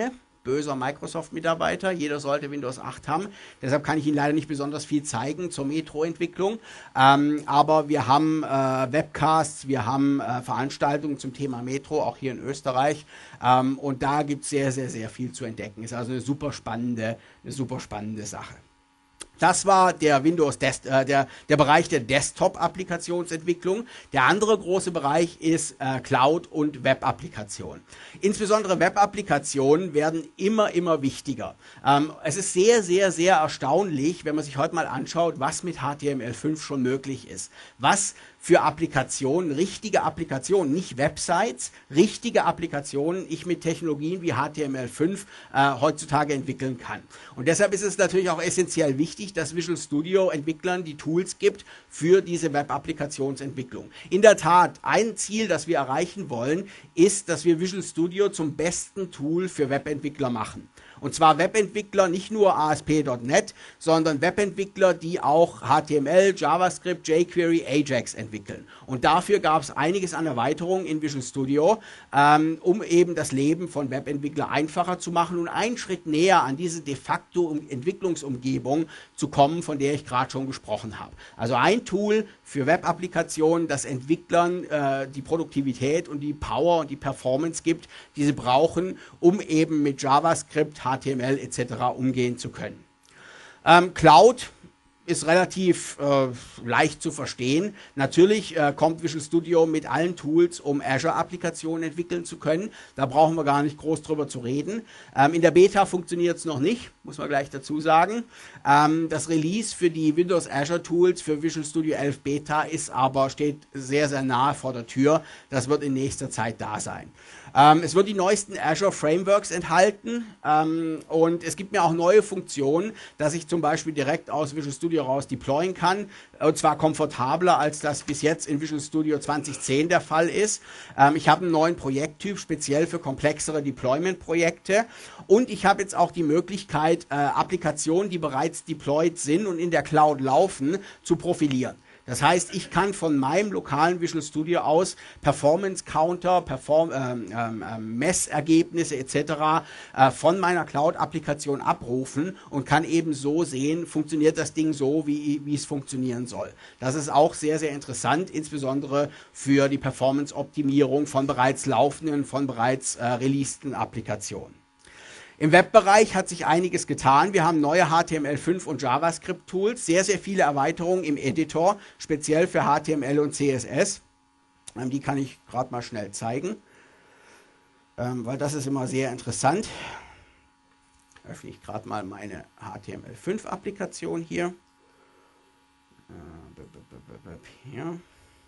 böser Microsoft-Mitarbeiter. Jeder sollte Windows acht haben. Deshalb kann ich Ihnen leider nicht besonders viel zeigen zur Metro-Entwicklung. Ähm, aber wir haben äh, Webcasts, wir haben äh, Veranstaltungen zum Thema Metro, auch hier in Österreich. Ähm, und da gibt es sehr, sehr, sehr viel zu entdecken. Ist also eine super spannende, eine super spannende Sache. Das war der Windows Des äh, der, der Bereich der Desktop-Applikationsentwicklung. Der andere große Bereich ist äh, Cloud- und Web-Applikationen. Insbesondere Web-Applikationen werden immer, immer wichtiger. Ähm, es ist sehr, sehr, sehr erstaunlich, wenn man sich heute mal anschaut, was mit H T M L fünf schon möglich ist. Was für Applikationen, richtige Applikationen, nicht Websites, richtige Applikationen ich mit Technologien wie H T M L fünf äh, heutzutage entwickeln kann. Und deshalb ist es natürlich auch essentiell wichtig, dass Visual Studio Entwicklern die Tools gibt für diese Web-Applikationsentwicklung. In der Tat, ein Ziel, das wir erreichen wollen, ist, dass wir Visual Studio zum besten Tool für Webentwickler machen. Und zwar Webentwickler, nicht nur A S P Punkt net, sondern Webentwickler, die auch H T M L, JavaScript, jQuery, Ajax entwickeln. Und dafür gab es einiges an Erweiterungen in Visual Studio, ähm, um eben das Leben von Webentwicklern einfacher zu machen und einen Schritt näher an diese de facto Entwicklungsumgebung zu kommen, von der ich gerade schon gesprochen habe. Also ein Tool für Web-Applikationen, das Entwicklern äh, die Produktivität und die Power und die Performance gibt, die sie brauchen, um eben mit JavaScript, H T M L et cetera umgehen zu können. Ähm, Cloud ist relativ äh, leicht zu verstehen. Natürlich äh, kommt Visual Studio mit allen Tools, um Azure-Applikationen entwickeln zu können. Da brauchen wir gar nicht groß drüber zu reden. Ähm, in der Beta funktioniert es noch nicht, muss man gleich dazu sagen. Ähm, das Release für die Windows Azure Tools für Visual Studio elf Beta ist aber, steht sehr, sehr nahe vor der Tür. Das wird in nächster Zeit da sein. Ähm, es wird die neuesten Azure Frameworks enthalten ähm, und es gibt mir auch neue Funktionen, dass ich zum Beispiel direkt aus Visual Studio raus deployen kann, und zwar komfortabler, als das bis jetzt in Visual Studio zwanzig zehn der Fall ist. Ähm, ich habe einen neuen Projekttyp, speziell für komplexere Deployment-Projekte, und ich habe jetzt auch die Möglichkeit, äh, Applikationen, die bereits deployed sind und in der Cloud laufen, zu profilieren. Das heißt, ich kann von meinem lokalen Visual Studio aus Performance-Counter, Perform ähm, ähm, Messergebnisse et cetera äh, von meiner Cloud-Applikation abrufen und kann eben so sehen, funktioniert das Ding so, wie, wie es funktionieren soll. Das ist auch sehr, sehr interessant, insbesondere für die Performance-Optimierung von bereits laufenden, von bereits äh, releaseden Applikationen. Im Webbereich hat sich einiges getan. Wir haben neue H T M L fünf und JavaScript-Tools, sehr, sehr viele Erweiterungen im Editor, speziell für H T M L und C S S. Ähm, die kann ich gerade mal schnell zeigen, ähm, weil das ist immer sehr interessant. Öffne ich gerade mal meine H T M L fünf Applikation hier. Äh, hier.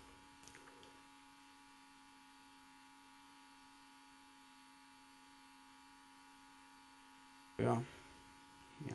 Ja. Ja.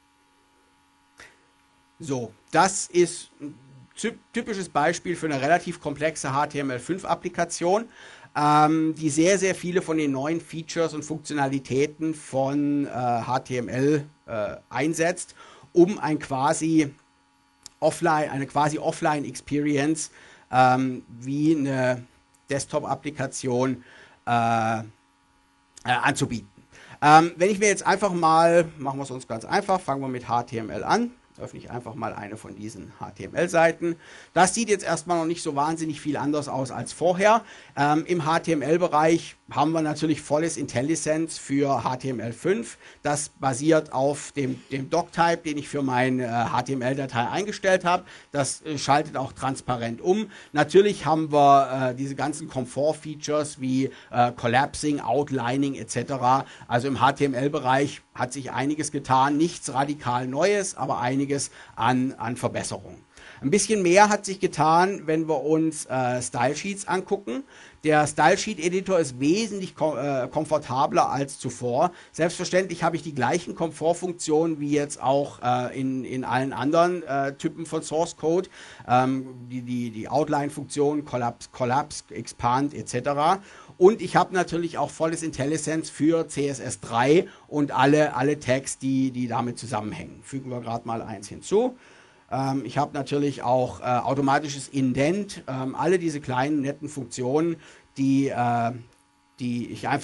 So, das ist ein typisches Beispiel für eine relativ komplexe H T M L fünf Applikation, ähm, die sehr, sehr viele von den neuen Features und Funktionalitäten von äh, H T M L äh, einsetzt, um ein quasi offline, eine quasi Offline Experience ähm, wie eine Desktop-Applikation äh, äh, anzubieten. Ähm, wenn ich mir jetzt einfach mal, machen wir es uns ganz einfach, fangen wir mit H T M L an, öffne ich einfach mal eine von diesen H T M L-Seiten. Das sieht jetzt erstmal noch nicht so wahnsinnig viel anders aus als vorher. Ähm, Im H T M L-Bereich haben wir natürlich volles IntelliSense für H T M L fünf. Das basiert auf dem, dem Doctype, den ich für meine äh, H T M L-Datei eingestellt habe. Das äh, schaltet auch transparent um. Natürlich haben wir äh, diese ganzen Komfort-Features wie äh, Collapsing, Outlining et cetera. Also im H T M L-Bereich hat sich einiges getan. Nichts radikal Neues, aber einiges an, an Verbesserungen. Ein bisschen mehr hat sich getan, wenn wir uns äh, Style Sheets angucken. Der Style Sheet Editor ist wesentlich kom äh, komfortabler als zuvor. Selbstverständlich habe ich die gleichen Komfortfunktionen wie jetzt auch äh, in, in allen anderen äh, Typen von Source Code. Ähm, die die, die Outline-Funktion, Collapse, Collapse, Expand et cetera. Und ich habe natürlich auch volles IntelliSense für C S S drei und alle, alle Tags, die, die damit zusammenhängen. Fügen wir gerade mal eins hinzu. Ähm, ich habe natürlich auch äh, automatisches Indent, ähm, alle diese kleinen netten Funktionen, die, äh, die ich einfach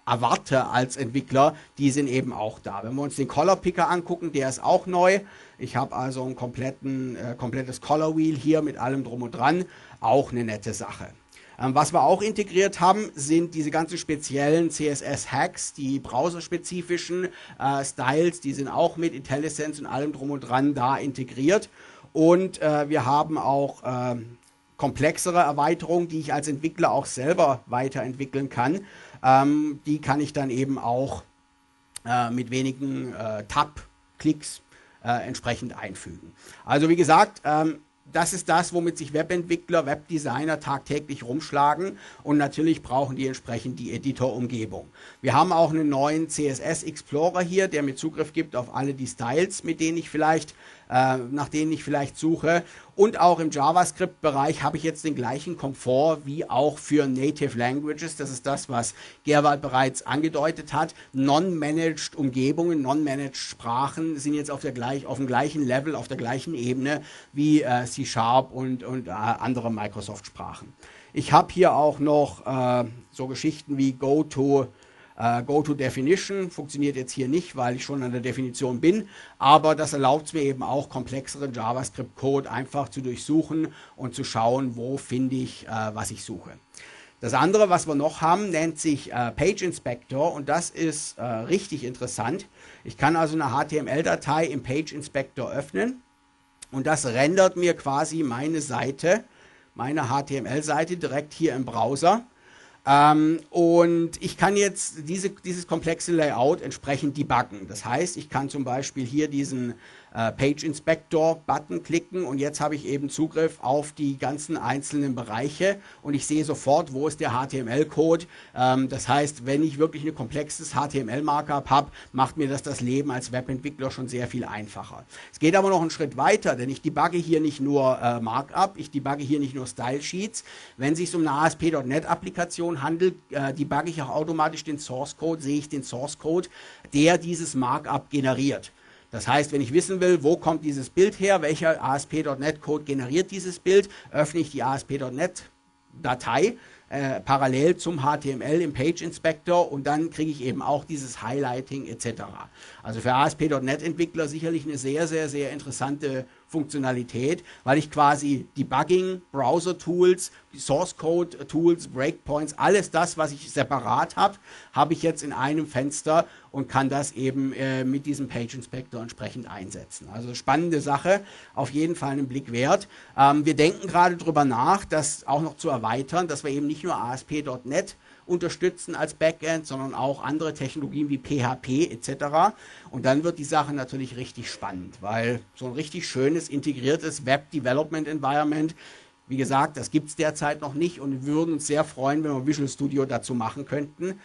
erwarte als Entwickler, die sind eben auch da. Wenn wir uns den Color Picker angucken, der ist auch neu. Ich habe also ein kompletten, äh, komplettes Color Wheel hier mit allem drum und dran. Auch eine nette Sache. Ähm, was wir auch integriert haben, sind diese ganzen speziellen C S S-Hacks, die browserspezifischen äh, Styles, die sind auch mit IntelliSense und allem drum und dran da integriert. Und äh, wir haben auch äh, komplexere Erweiterungen, die ich als Entwickler auch selber weiterentwickeln kann. Ähm, die kann ich dann eben auch äh, mit wenigen äh, Tab-Klicks äh, entsprechend einfügen. Also wie gesagt, ähm, das ist das, womit sich Webentwickler, Webdesigner tagtäglich rumschlagen, und natürlich brauchen die entsprechend die Editor-Umgebung. Wir haben auch einen neuen C S S Explorer hier, der mir Zugriff gibt auf alle die Styles, mit denen ich vielleicht, äh, nach denen ich vielleicht suche. Und auch im JavaScript-Bereich habe ich jetzt den gleichen Komfort wie auch für Native Languages. Das ist das, was Gerwald bereits angedeutet hat. Non-managed Umgebungen, non-managed Sprachen sind jetzt auf, der gleich, auf dem gleichen Level, auf der gleichen Ebene wie äh, C Sharp und, und äh, andere Microsoft-Sprachen. Ich habe hier auch noch äh, so Geschichten wie GoTo, Uh, Go-to-Definition funktioniert jetzt hier nicht, weil ich schon an der Definition bin, aber das erlaubt es mir eben auch, komplexeren JavaScript-Code einfach zu durchsuchen und zu schauen, wo finde ich, uh, was ich suche. Das andere, was wir noch haben, nennt sich uh, Page Inspector, und das ist uh, richtig interessant. Ich kann also eine H T M L-Datei im Page Inspector öffnen, und das rendert mir quasi meine Seite, meine H T M L-Seite direkt hier im Browser. Ähm, und ich kann jetzt diese, dieses komplexe Layout entsprechend debuggen. Das heißt, ich kann zum Beispiel hier diesen äh, Page Inspector Button klicken, und jetzt habe ich eben Zugriff auf die ganzen einzelnen Bereiche, und ich sehe sofort, wo ist der H T M L-Code. Ähm, das heißt, wenn ich wirklich ein komplexes H T M L-Markup habe, macht mir das das Leben als Webentwickler schon sehr viel einfacher. Es geht aber noch einen Schritt weiter, denn ich debugge hier nicht nur äh, Markup, ich debugge hier nicht nur Style Sheets. Wenn es sich um eine A S P Punkt net-Applikation handelt, äh, debugge ich auch automatisch den Source Code, sehe ich den Source Code, der dieses Markup generiert. Das heißt, wenn ich wissen will, wo kommt dieses Bild her, welcher A S P Punkt net-Code generiert dieses Bild, öffne ich die A S P Punkt net-Datei äh, parallel zum H T M L im Page Inspector, und dann kriege ich eben auch dieses Highlighting et cetera. Also für A S P Punkt net-Entwickler sicherlich eine sehr, sehr, sehr interessante Funktionalität, weil ich quasi Debugging, Browser-Tools, Source-Code-Tools, Breakpoints, alles das, was ich separat habe, habe ich jetzt in einem Fenster und kann das eben äh, mit diesem Page Inspector entsprechend einsetzen. Also spannende Sache, auf jeden Fall einen Blick wert. Ähm, wir denken gerade darüber nach, das auch noch zu erweitern, dass wir eben nicht nur A S P Punkt net unterstützen als Backend, sondern auch andere Technologien wie P H P et cetera. Und dann wird die Sache natürlich richtig spannend, weil so ein richtig schönes, integriertes Web Development Environment, wie gesagt, das gibt es derzeit noch nicht, und wir würden uns sehr freuen, wenn wir Visual Studio dazu machen könnten.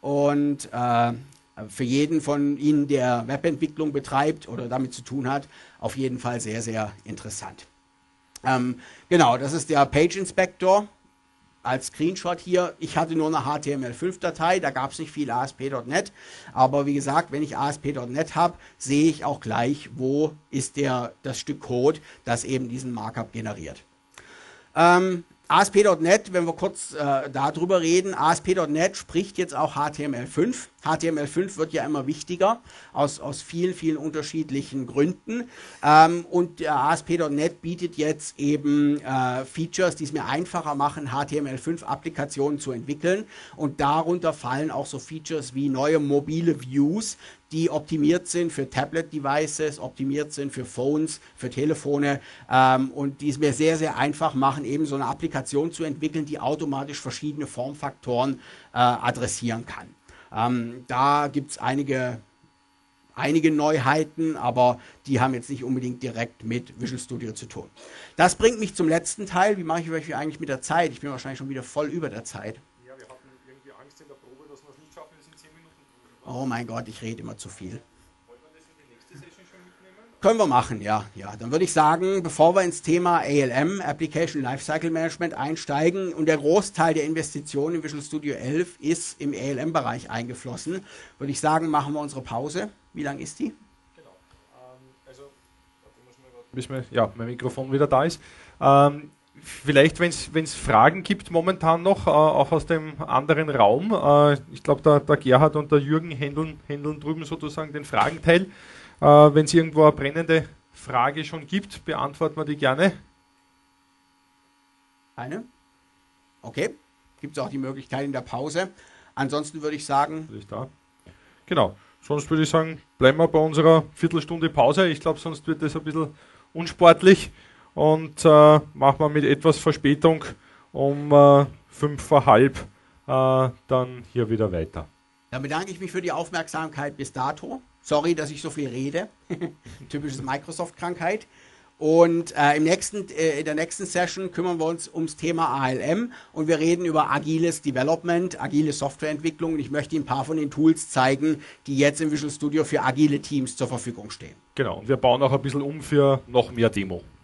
Und äh, für jeden von Ihnen, der Webentwicklung betreibt oder damit zu tun hat, auf jeden Fall sehr, sehr interessant. Ähm, genau, das ist der Page Inspector. Als Screenshot hier, ich hatte nur eine H T M L fünf Datei, da gab es nicht viel A S P Punkt net, aber wie gesagt, wenn ich A S P Punkt net habe, sehe ich auch gleich, wo ist der, das Stück Code, das eben diesen Markup generiert. Ähm, A S P Punkt net, wenn wir kurz äh, darüber reden, A S P Punkt net spricht jetzt auch H T M L fünf. H T M L fünf wird ja immer wichtiger, aus, aus vielen, vielen unterschiedlichen Gründen. Ähm, und der A S P Punkt net bietet jetzt eben äh, Features, die es mir einfacher machen, H T M L fünf Applikationen zu entwickeln. Und darunter fallen auch so Features wie neue mobile Views, die optimiert sind für Tablet-Devices, optimiert sind für Phones, für Telefone, ähm, und die es mir sehr, sehr einfach machen, eben so eine Applikation zu entwickeln, die automatisch verschiedene Formfaktoren äh, adressieren kann. Ähm, da gibt es einige, einige Neuheiten, aber die haben jetzt nicht unbedingt direkt mit Visual Studio zu tun. Das bringt mich zum letzten Teil. Wie mache ich euch eigentlich mit der Zeit? Ich bin wahrscheinlich schon wieder voll über der Zeit. Ja, wir hatten irgendwie Angst in der Probe, dass wir es nicht schaffen, wir sind zehn Minuten drüber. Oh mein Gott, ich rede immer zu viel. Wollen wir das in die nächste Session schon mitnehmen? Können wir machen, ja. ja. Dann würde ich sagen, bevor wir ins Thema A L M, Application Lifecycle Management, einsteigen, und der Großteil der Investitionen in Visual Studio elf ist im A L M-Bereich eingeflossen, würde ich sagen, machen wir unsere Pause. Wie lang ist die? Genau. Ähm, also, warte, muss man grad, bis mein, ja, mein Mikrofon wieder da ist. Ähm, vielleicht, wenn es Fragen gibt momentan noch, äh, auch aus dem anderen Raum. Äh, ich glaube, der, der Gerhard und der Jürgen händeln, händeln drüben sozusagen den Fragenteil. Äh, wenn es irgendwo eine brennende Frage schon gibt, beantworten wir die gerne. Eine? Okay. Gibt es auch die Möglichkeit in der Pause. Ansonsten würde ich sagen... Ich da. Genau. Sonst würde ich sagen, bleiben wir bei unserer Viertelstunde Pause. Ich glaube, sonst wird das ein bisschen unsportlich. Und äh, machen wir mit etwas Verspätung um äh, fünf vor halb äh, dann hier wieder weiter. Dann bedanke ich mich für die Aufmerksamkeit bis dato. Sorry, dass ich so viel rede. Typisches Microsoft-Krankheit. Und äh, im nächsten, äh, in der nächsten Session kümmern wir uns ums Thema A L M und wir reden über agiles Development, agile Softwareentwicklung. Und ich möchte Ihnen ein paar von den Tools zeigen, die jetzt im Visual Studio für agile Teams zur Verfügung stehen. Genau, und wir bauen auch ein bisschen um für noch mehr Demo.